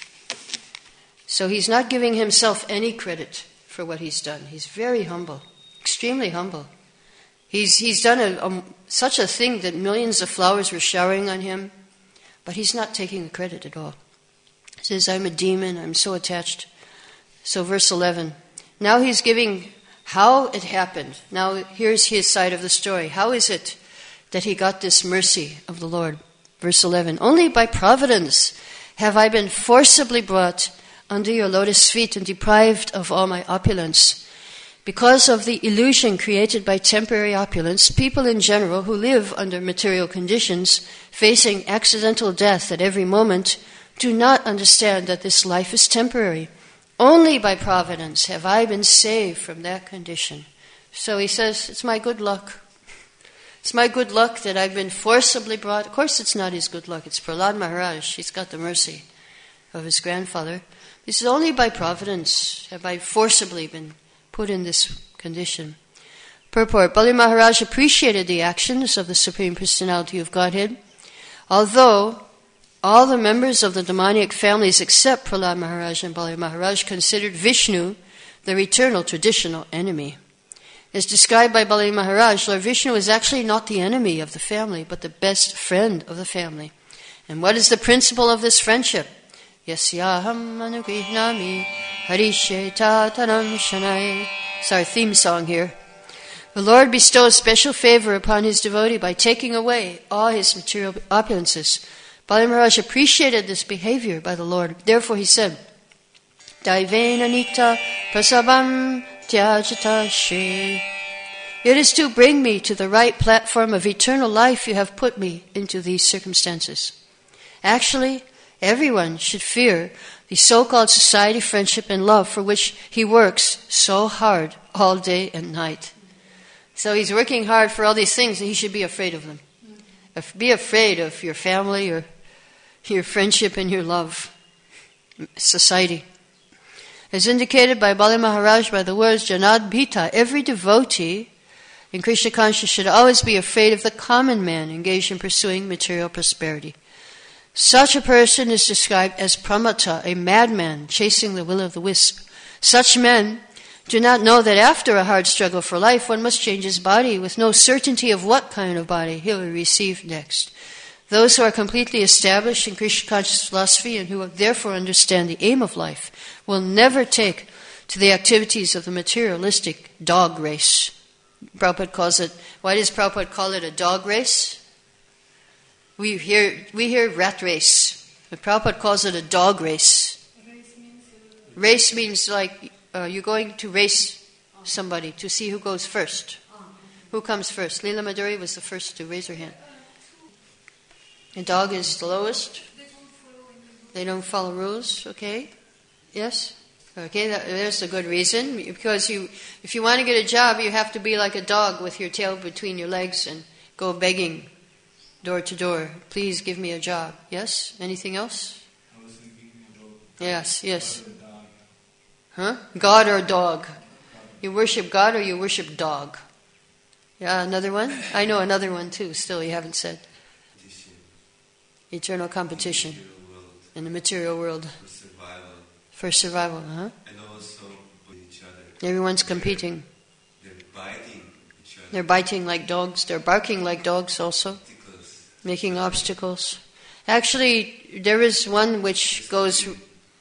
So he's not giving himself any credit for what he's done. He's very humble, extremely humble. He's he's done a, a, such a thing that millions of flowers were showering on him, but he's not taking the credit at all. He says, I'm a demon, I'm so attached. So verse eleven, now he's giving how it happened. Now here's his side of the story. How is it that he got this mercy of the Lord. Verse eleven, only by providence have I been forcibly brought under your lotus feet and deprived of all my opulence. Because of the illusion created by temporary opulence, people in general who live under material conditions, facing accidental death at every moment, do not understand that this life is temporary. Only by providence have I been saved from that condition. So he says, it's my good luck. It's my good luck that I've been forcibly brought. Of course it's not his good luck, it's Prahlad Maharaj. He's got the mercy of his grandfather. He says, only by providence have I forcibly been put in this condition. Purport, Bali Maharaj appreciated the actions of the Supreme Personality of Godhead, although all the members of the demoniac families except Prahlad Maharaj and Bali Maharaj considered Vishnu their eternal traditional enemy. As described by Bali Maharaj, Lord Vishnu is actually not the enemy of the family, but the best friend of the family. And what is the principle of this friendship? Yasyaham anugrihnami harishe tatanam shanai. It's our theme song here. The Lord bestows special favor upon his devotee by taking away all his material opulences. Bali Maharaj appreciated this behavior by the Lord. Therefore he said, Daivena nita prasabam tyajata shri. It is to bring me to the right platform of eternal life you have put me into these circumstances. Actually, everyone should fear the so-called society, friendship, and love for which he works so hard all day and night. So he's working hard for all these things, and he should be afraid of them. Be afraid of your family, or your friendship, and your love. Society. As indicated by Bali Maharaj by the words Janad Bhita, every devotee in Krishna consciousness should always be afraid of the common man engaged in pursuing material prosperity. Such a person is described as pramata, a madman chasing the will of the wisp. Such men do not know that after a hard struggle for life, one must change his body with no certainty of what kind of body he will receive next. Those who are completely established in Krishna conscious philosophy and who therefore understand the aim of life will never take to the activities of the materialistic dog race. Prabhupada calls it, why does Prabhupada call it a dog race? We hear we hear rat race, but Prabhupada calls it a dog race. Race means, uh, race means like uh, you're going to race somebody to see who goes first. Who comes first? Leela Madhuri was the first to raise her hand. A dog is the lowest. They don't follow rules, okay? Yes? Okay, that, there's a good reason. Because you, if you want to get a job, you have to be like a dog with your tail between your legs and go begging door to door. Please give me a job. Yes? Anything else? I was thinking about Yes, yes. God or dog. Huh? God or dog? You worship God or you worship dog? Yeah, another one? I know another one too, still you haven't said. Competition. Eternal competition Material world in the material world for survival, for survival, huh? and also with each other. Everyone's competing. They're biting each other. They're biting like dogs. They're barking like dogs also, Obstacles. making obstacles. Actually, there is one which goes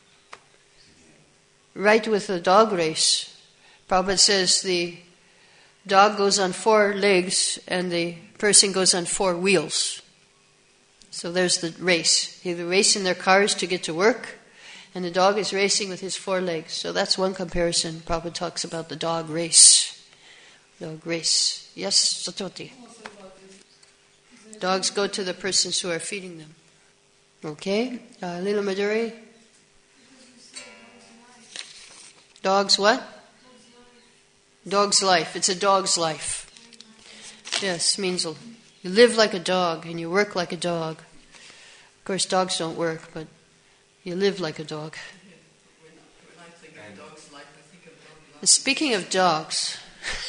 right with the dog race. Prabhupada says the dog goes on four legs and the person goes on four wheels. So there's the race. They race in their cars to get to work, and the dog is racing with his four legs. So that's one comparison. Prabhupada talks about the dog race. Dog race. Yes, Satoti. Dogs go to the persons who are feeding them. Okay. Uh, Leela Madhuri. Dog's what? Dog's life. It's a dog's life. Yes, means you live like a dog and you work like a dog. Of course, dogs don't work, but you live like a dog. Speaking of dogs,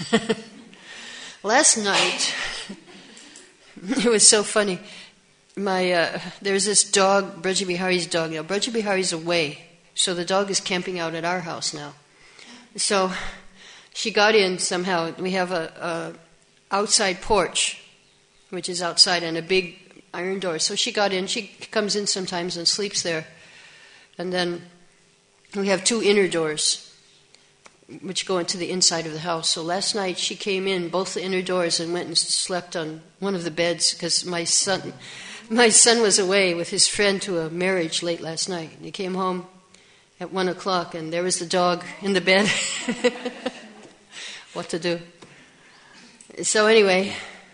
last night, it was so funny. My uh, there's this dog, Braja Bihari's dog. Now, Braja Bihari's away, so the dog is camping out at our house now. So she got in somehow. We have a, a outside porch, which is outside, and a big iron door. So she got in. She comes in sometimes and sleeps there. And then we have two inner doors. which go into the inside of the house. So last night she came in both the inner doors and went and slept on one of the beds because my son, my son was away with his friend to a marriage late last night. And he came home at one o'clock and there was the dog in the bed. What to do? So anyway,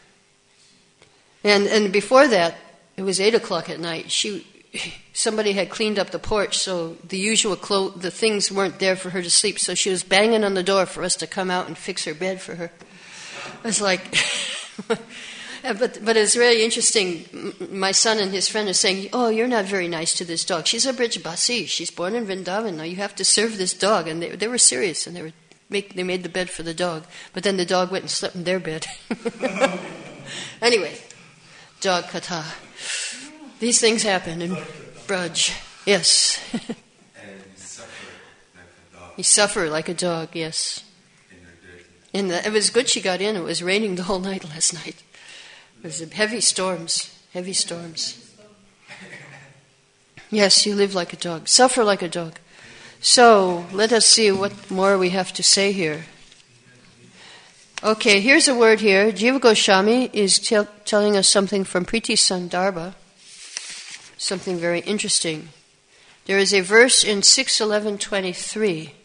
and and before that, it was eight o'clock at night. She, somebody had cleaned up the porch, so the usual clo- the things weren't there for her to sleep. So she was banging on the door for us to come out and fix her bed for her. I was like, but but it's really interesting. My son and his friend are saying, "Oh, you're not very nice to this dog. She's a Brijbasi. She's born in Vrindavan. Now you have to serve this dog." And they they were serious, and they were make they made the bed for the dog. But then the dog went and slept in their bed. Anyway, dog kata. These things happen in Braj. Yes. And you suffer like a dog. You suffer like a dog, yes. In your dirty. And the, it was good she got in. It was raining the whole night last night. It was heavy storms. Heavy storms. Yes, you live like a dog. Suffer like a dog. So, let us see what more we have to say here. Okay, here's a word here. Jiva Goswami is tell, telling us something from Priti Sandarbha. Something very interesting. There is a verse in six eleven twenty-three.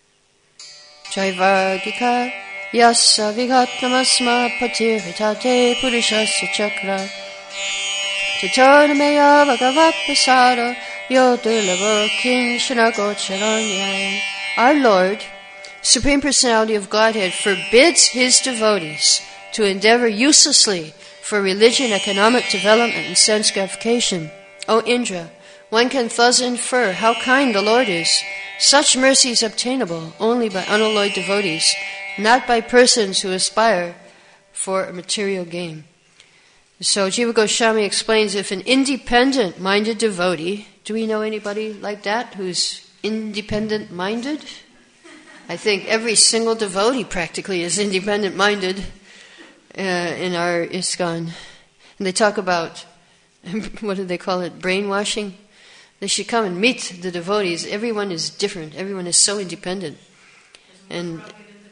Jaivadika yassa vigatnamasma patirvitate purushasya chakra tatonamaya bhagavat prasada yodulava kinshanagocharanyaye. Our Lord, Supreme Personality of Godhead, forbids His devotees to endeavor uselessly for religion, economic development, and sense gratification. O Indra, one can thus infer how kind the Lord is. Such mercy is obtainable only by unalloyed devotees, not by persons who aspire for a material gain. So Jiva Goswami explains, if an independent-minded devotee, do we know anybody like that who's independent-minded? I think every single devotee practically is independent-minded uh, in our ISKCON. And they talk about, what do they call it, brainwashing? They should come and meet the devotees. Everyone is different. Everyone is so independent. And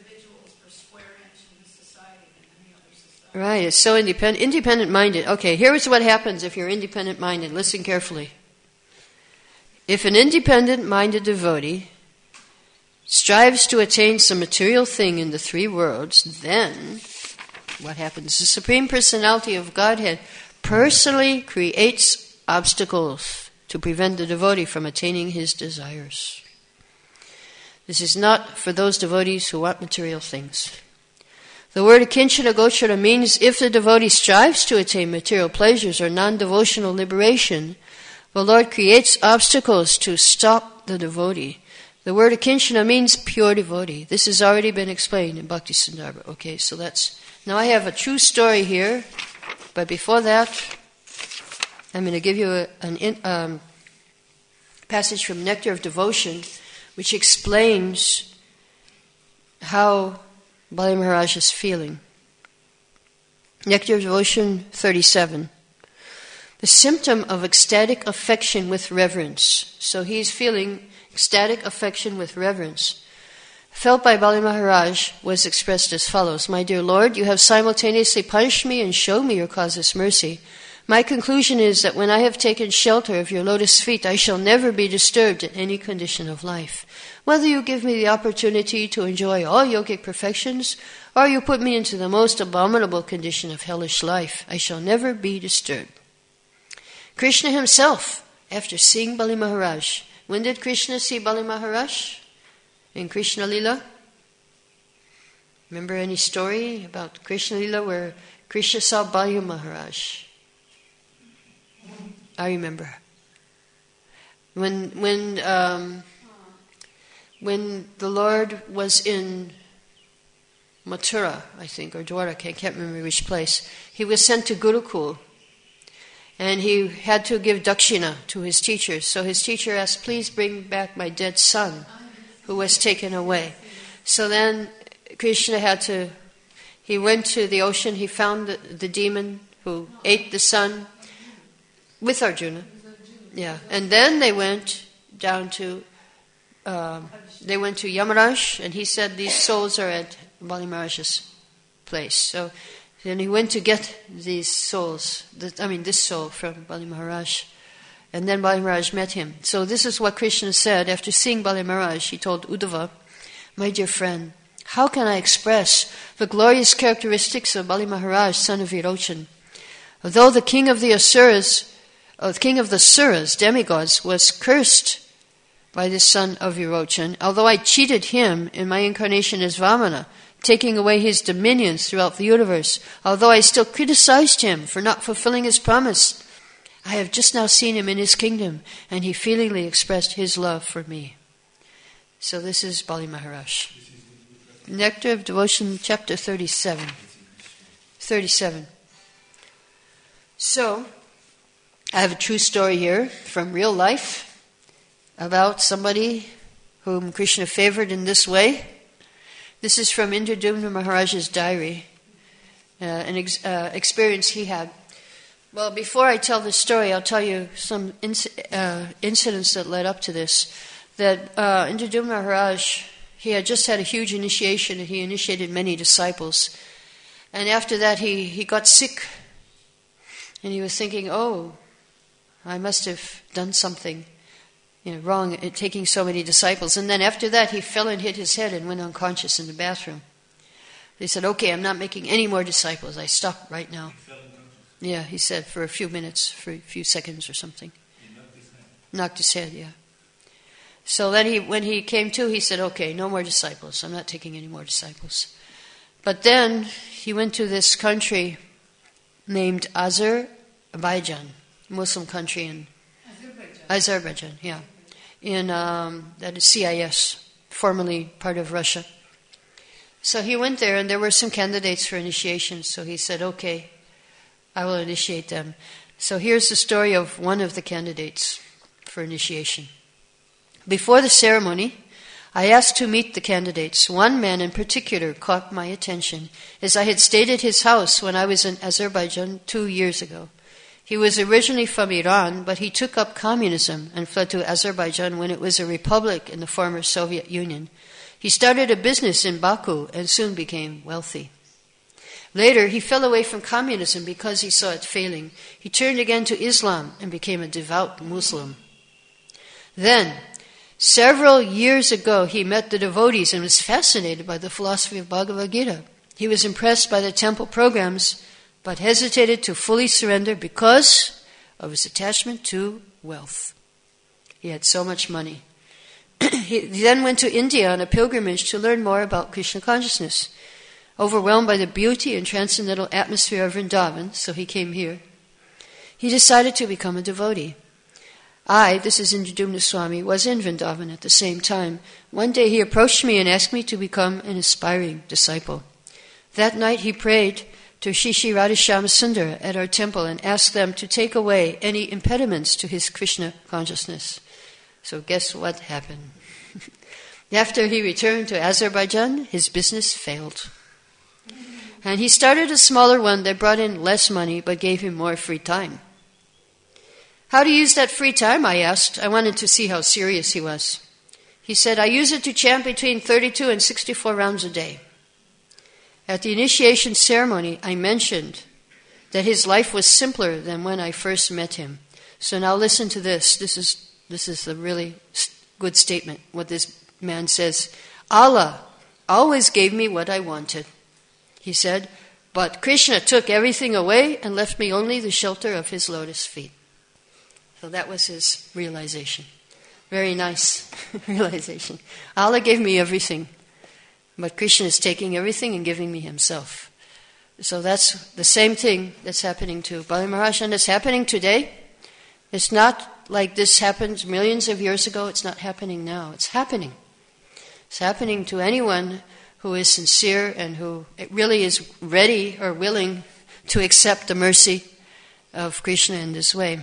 right, it's so independent, independent-minded. Okay, here's what happens if you're independent-minded. Listen carefully. If an independent-minded devotee strives to attain some material thing in the three worlds, then what happens? The Supreme Personality of Godhead personally creates obstacles to prevent the devotee from attaining his desires. This is not for those devotees who want material things. The word akinchana gochara means if the devotee strives to attain material pleasures or non-devotional liberation, the Lord creates obstacles to stop the devotee. The word akinchana means pure devotee. This has already been explained in Bhakti Sandarbha. Okay, so that's... Now I have a true story here, but before that, I'm going to give you a, an in, um, passage from Nectar of Devotion, which explains how Bali Maharaj is feeling. Nectar of Devotion thirty-seven. The symptom of ecstatic affection with reverence. So he's feeling ecstatic affection with reverence, felt by Bali Maharaj, was expressed as follows. My dear Lord, you have simultaneously punished me and shown me your causeless mercy. My conclusion is that when I have taken shelter of your lotus feet, I shall never be disturbed in any condition of life. Whether you give me the opportunity to enjoy all yogic perfections, or you put me into the most abominable condition of hellish life, I shall never be disturbed. Krishna himself, after seeing Bali Maharaj, when did Krishna see Bali Maharaj? In Krishna Lila? Remember any story about Krishna Lila where Krishna saw Bali Maharaj? I remember. When when um, when the Lord was in Mathura, I think, or Dwaraka, I can't remember which place, he was sent to Gurukul. And he had to give dakshina to his teachers. So his teacher asked, please bring back my dead son who was taken away. So then Krishna had to, he went to the ocean, he found the, the demon who ate the son with Arjuna. Yeah, and then they went down to uh, they went to Yamaraj, and he said these souls are at Bali Maharaj's place. So then he went to get these souls, I mean this soul from Bali Maharaj. And then Bali Maharaj met him. So this is what Krishna said. After seeing Bali Maharaj, he told Uddhava, "My dear friend, how can I express the glorious characteristics of Bali Maharaj, son of Virochan? Although the king of the Asuras, uh, the king of the Suras, demigods, was cursed by this son of Virochan, although I cheated him in my incarnation as Vamana, taking away his dominions throughout the universe, although I still criticized him for not fulfilling his promise, I have just now seen him in his kingdom, and he feelingly expressed his love for me." So this is Bali Maharaj. Nectar of Devotion, chapter thirty-seven. thirty-seven. So, I have a true story here from real life about somebody whom Krishna favored in this way. This is from Indradumna Maharaj's diary, uh, an ex- uh, experience he had. Well, before I tell this story, I'll tell you some inc- uh, incidents that led up to this. That uh, Indradumna Maharaj, he had just had a huge initiation, and he initiated many disciples. And after that, he, he got sick, and he was thinking, oh, I must have done something you know, wrong at taking so many disciples. And then after that, he fell and hit his head and went unconscious in the bathroom. They said, okay, I'm not making any more disciples. I stop right now. Yeah, he said, for a few minutes, for a few seconds or something. He knocked his head. Knocked his head, yeah. So then he, when he came to, he said, okay, no more disciples. I'm not taking any more disciples. But then he went to this country named Azerbaijan, Muslim country in Azerbaijan, Azerbaijan yeah, in um, that is C I S, formerly part of Russia. So he went there, and there were some candidates for initiation. So he said, okay, I will initiate them. So here's the story of one of the candidates for initiation. Before the ceremony, I asked to meet the candidates. One man in particular caught my attention, as I had stayed at his house when I was in Azerbaijan two years ago. He was originally from Iran, but he took up communism and fled to Azerbaijan when it was a republic in the former Soviet Union. He started a business in Baku and soon became wealthy. Later, he fell away from communism because he saw it failing. He turned again to Islam and became a devout Muslim. Then, several years ago, he met the devotees and was fascinated by the philosophy of Bhagavad Gita. He was impressed by the temple programs, but hesitated to fully surrender because of his attachment to wealth. He had so much money. He then went to India on a pilgrimage to learn more about Krishna consciousness. Overwhelmed by the beauty and transcendental atmosphere of Vrindavan, so he came here, he decided to become a devotee. I, this is Indradumna Swami, was in Vrindavan at the same time. One day he approached me and asked me to become an aspiring disciple. That night he prayed to Shri Shri Radheshama Sundar at our temple and asked them to take away any impediments to his Krishna consciousness. So guess what happened? After he returned to Azerbaijan, his business failed. And he started a smaller one that brought in less money but gave him more free time. How to use that free time, I asked. I wanted to see how serious he was. He said, I use it to chant between thirty-two and sixty-four rounds a day. At the initiation ceremony, I mentioned that his life was simpler than when I first met him. So now listen to this. This is this is a really good statement, what this man says. Allah always gave me what I wanted. He said, but Krishna took everything away and left me only the shelter of his lotus feet. So that was his realization. Very nice realization. Allah gave me everything, but Krishna is taking everything and giving me himself. So that's the same thing that's happening to Bali Maharaj, and it's happening today. It's not like this happened millions of years ago. It's not happening now. It's happening. It's happening to anyone who is sincere and who really is ready or willing to accept the mercy of Krishna in this way.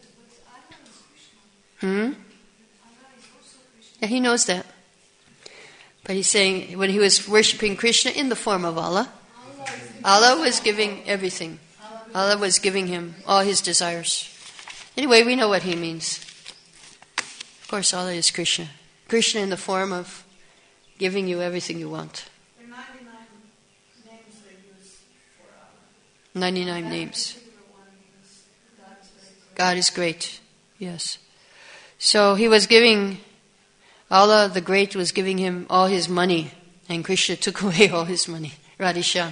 Hmm? Yeah, he knows that. But he's saying when he was worshipping Krishna in the form of Allah, Allah was giving everything. Allah was giving him all his desires. Anyway, we know what he means. Of course, Allah is Krishna. Krishna in the form of giving you everything you want. There are ninety-nine names they use for Allah. ninety-nine That names. particular one is God is very great. God is great. Yes. So he was giving, Allah the Great was giving him all his money, and Krishna took away all his money. Radhishyam.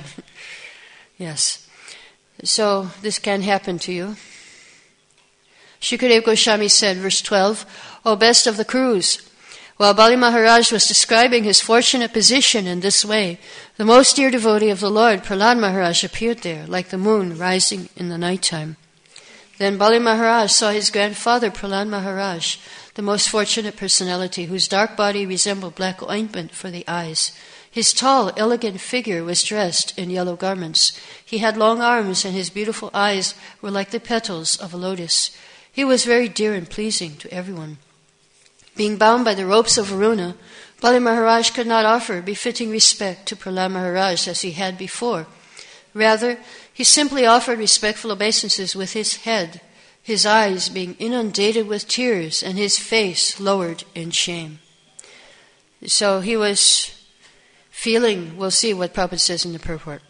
Yes. So this can happen to you. Shukadeva Goswami said, verse twelve, O best of the Kurus, while Bali Maharaj was describing his fortunate position in this way, the most dear devotee of the Lord, Prahlad Maharaj, appeared there, like the moon rising in the night time. Then Bali Maharaj saw his grandfather, Prahlad Maharaj, the most fortunate personality, whose dark body resembled black ointment for the eyes. His tall, elegant figure was dressed in yellow garments. He had long arms, and his beautiful eyes were like the petals of a lotus. He was very dear and pleasing to everyone. Being bound by the ropes of Varuna, Bali Maharaj could not offer befitting respect to Prahlad Maharaj as he had before. Rather, he simply offered respectful obeisances with his head, his eyes being inundated with tears and his face lowered in shame. So he was feeling, we'll see what Prabhupada says in the purport.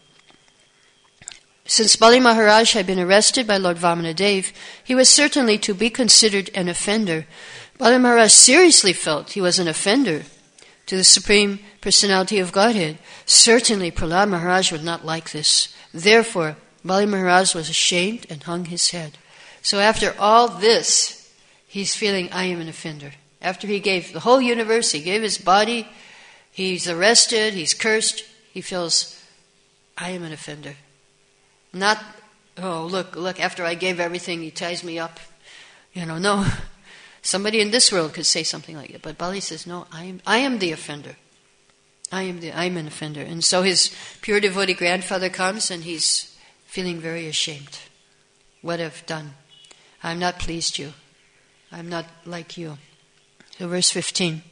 Since Bali Maharaj had been arrested by Lord Vamanadev, he was certainly to be considered an offender. Bali Maharaj seriously felt he was an offender to the Supreme Personality of Godhead. Certainly Prahlad Maharaj would not like this. Therefore, Bali Maharaj was ashamed and hung his head. So after all this, he's feeling, I am an offender. After he gave the whole universe, he gave his body, he's arrested, he's cursed, he feels, I am an offender. Not, oh, look, look, after I gave everything, he ties me up. You know, no. Somebody in this world could say something like it. But Bali says, no, I am I am the offender. I am the I am an offender. And so his pure devotee grandfather comes and he's feeling very ashamed. What I've done. I'm not pleased you. I'm not like you. So verse fifteen.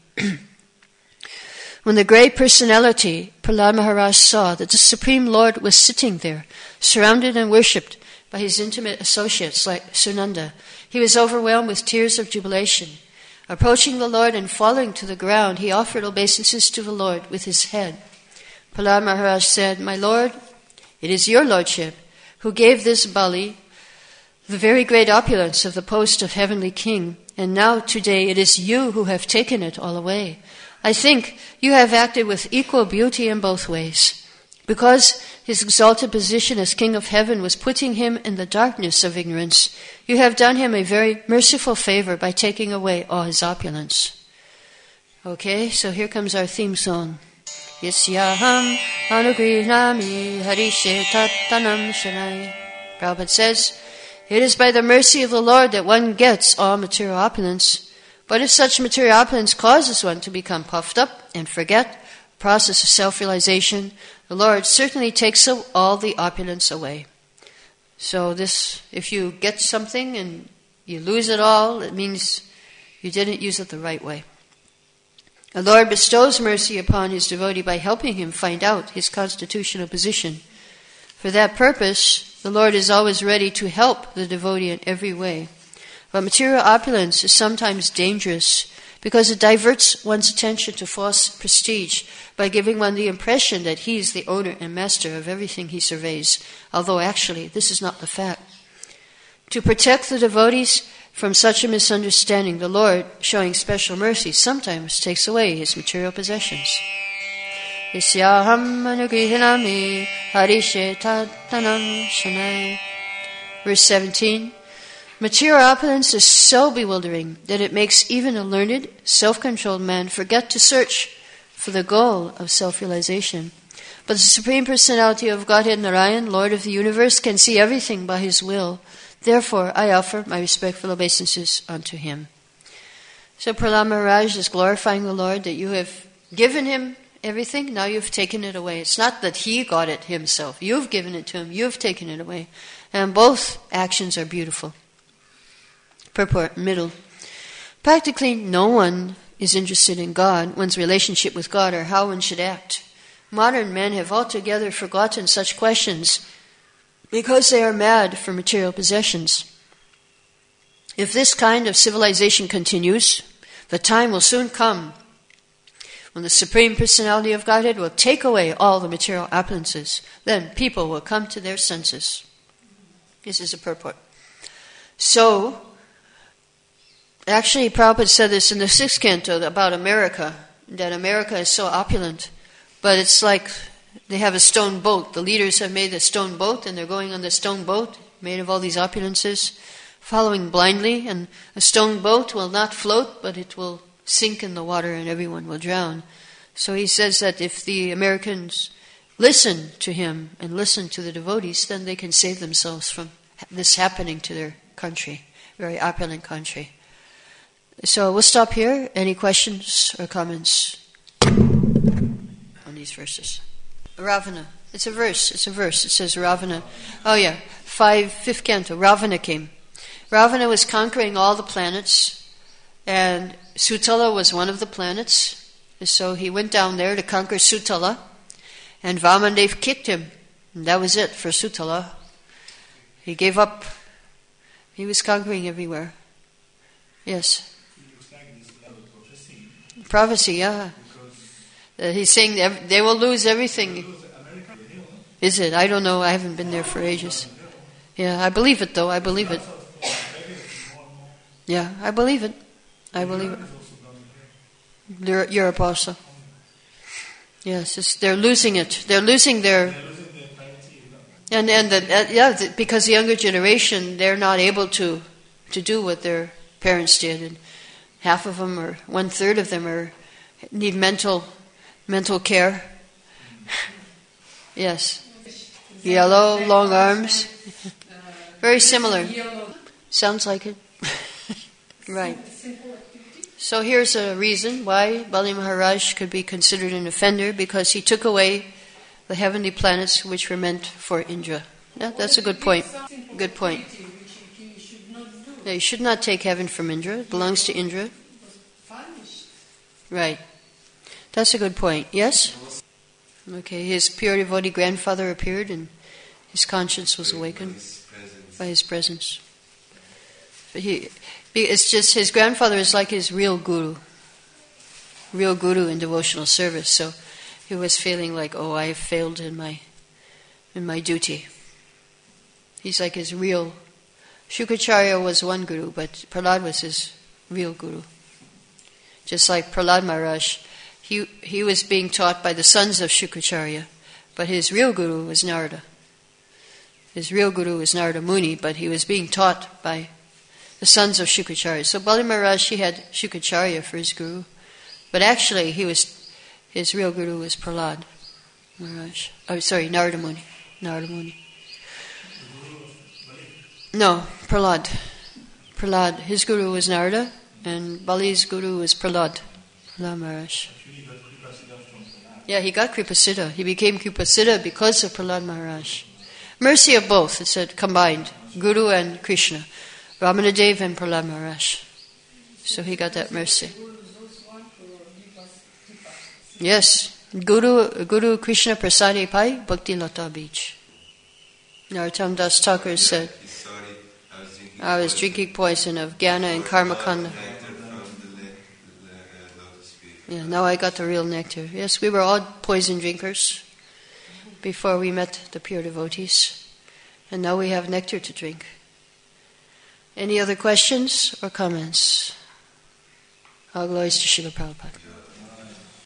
When the great personality, Prahlad Maharaj, saw that the Supreme Lord was sitting there, surrounded and worshipped by his intimate associates like Sunanda, he was overwhelmed with tears of jubilation. Approaching the Lord and falling to the ground, he offered obeisances to the Lord with his head. Prahlad Maharaj said, My Lord, it is your Lordship who gave this Bali the very great opulence of the post of heavenly king, and now today it is you who have taken it all away. I think you have acted with equal beauty in both ways. Because his exalted position as King of Heaven was putting him in the darkness of ignorance, you have done him a very merciful favor by taking away all his opulence. Okay, so here comes our theme song. Yasyaham anugrihnami harishe tattanam shanai. Prabhupada says, it is by the mercy of the Lord that one gets all material opulence. But if such material opulence causes one to become puffed up and forget the process of self-realization, the Lord certainly takes all the opulence away. So this, if you get something and you lose it all, it means you didn't use it the right way. The Lord bestows mercy upon his devotee by helping him find out his constitutional position. For that purpose, the Lord is always ready to help the devotee in every way. But material opulence is sometimes dangerous because it diverts one's attention to false prestige by giving one the impression that he is the owner and master of everything he surveys, although actually this is not the fact. To protect the devotees from such a misunderstanding, the Lord, showing special mercy, sometimes takes away his material possessions. Yasyaham anugrihinami harishe tattanam shanai. Verse seventeen. Material opulence is so bewildering that it makes even a learned, self-controlled man forget to search for the goal of self-realization. But the Supreme Personality of Godhead Narayan, Lord of the universe, can see everything by his will. Therefore, I offer my respectful obeisances unto him. So Prahlad Maharaj is glorifying the Lord that you have given him everything, now you've taken it away. It's not that he got it himself. You've given it to him, you've taken it away. And both actions are beautiful. Purport, middle. Practically no one is interested in God, one's relationship with God, or how one should act. Modern men have altogether forgotten such questions because they are mad for material possessions. If this kind of civilization continues, the time will soon come When the Supreme Personality of Godhead will take away all the material opulences, then people will come to their senses. This is a purport. So, actually, Prabhupada said this in the sixth canto about America, that America is so opulent, but it's like they have a stone boat. The leaders have made a stone boat, and they're going on the stone boat, made of all these opulences, following blindly, and a stone boat will not float, but it will sink in the water and everyone will drown. So he says that if the Americans listen to him and listen to the devotees, then they can save themselves from this happening to their country, very opulent country. So we'll stop here. Any questions or comments on these verses? Ravana. It's a verse. It's a verse. It says Ravana. Oh yeah, five, fifth canto. Ravana came. Ravana was conquering all the planets, and Sutala was one of the planets. So he went down there to conquer Sutala, and Vamandev kicked him. And that was it for Sutala. He gave up. He was conquering everywhere. Yes. Prophecy, yeah. Uh, he's saying they, they will lose everything. Is it? I don't know. I haven't been there for ages. Yeah, I believe it though. I believe it. Yeah, I believe it. I believe it. Europe also. Yes, it's, they're losing it. They're losing their... And and the, uh, yeah, the, because the younger generation, they're not able to to do what their parents did, and half of them or one third of them are need mental mental care. Yes, yellow, long arms, very similar. Sounds like it, right? So here's a reason why Bali Maharaj could be considered an offender, because he took away the heavenly planets which were meant for Indra. Yeah, that's a good point. Good point. Yeah, you should not take heaven from Indra. It belongs to Indra. Right. That's a good point. Yes? Okay, his pure devotee grandfather appeared and his conscience was awakened by his presence. But he, it's just his grandfather is like his real guru. Real guru in devotional service. So he was feeling like, oh, I have failed in my in my duty. He's like his real... Shukracharya was one guru, but Prahlad was his real guru. Just like Prahlad Maharaj, he, he was being taught by the sons of Shukracharya, but his real guru was Narada. His real guru was Narada Muni, but he was being taught by the sons of Shukracharya. So Bali Maharaj, he had Shukracharya for his guru, but actually he was... His real guru was Prahlad Maharaj. Oh, sorry, Narada Muni. Narada Muni. No, Prahlad. Prahlad. His guru was Narada, and Bali's guru was Prahlad. Prahlad Maharaj. Yeah, he got Kripasiddha. He became Kripasiddha because of Prahlad Maharaj. Mercy of both, it said, combined. Guru and Krishna. Ramanadev and Prahlad Maharaj. So he got that mercy. Yes, Guru Guru Krishna Prasade Pai Bhakti Lata Beach. Narottam Das Thakur said, I was drinking poison of Jnana and Karma Kanda. Yeah, now I got the real nectar. Yes, we were all poison drinkers before we met the pure devotees. And now we have nectar to drink. Any other questions or comments? All glories to Srila Prabhupada.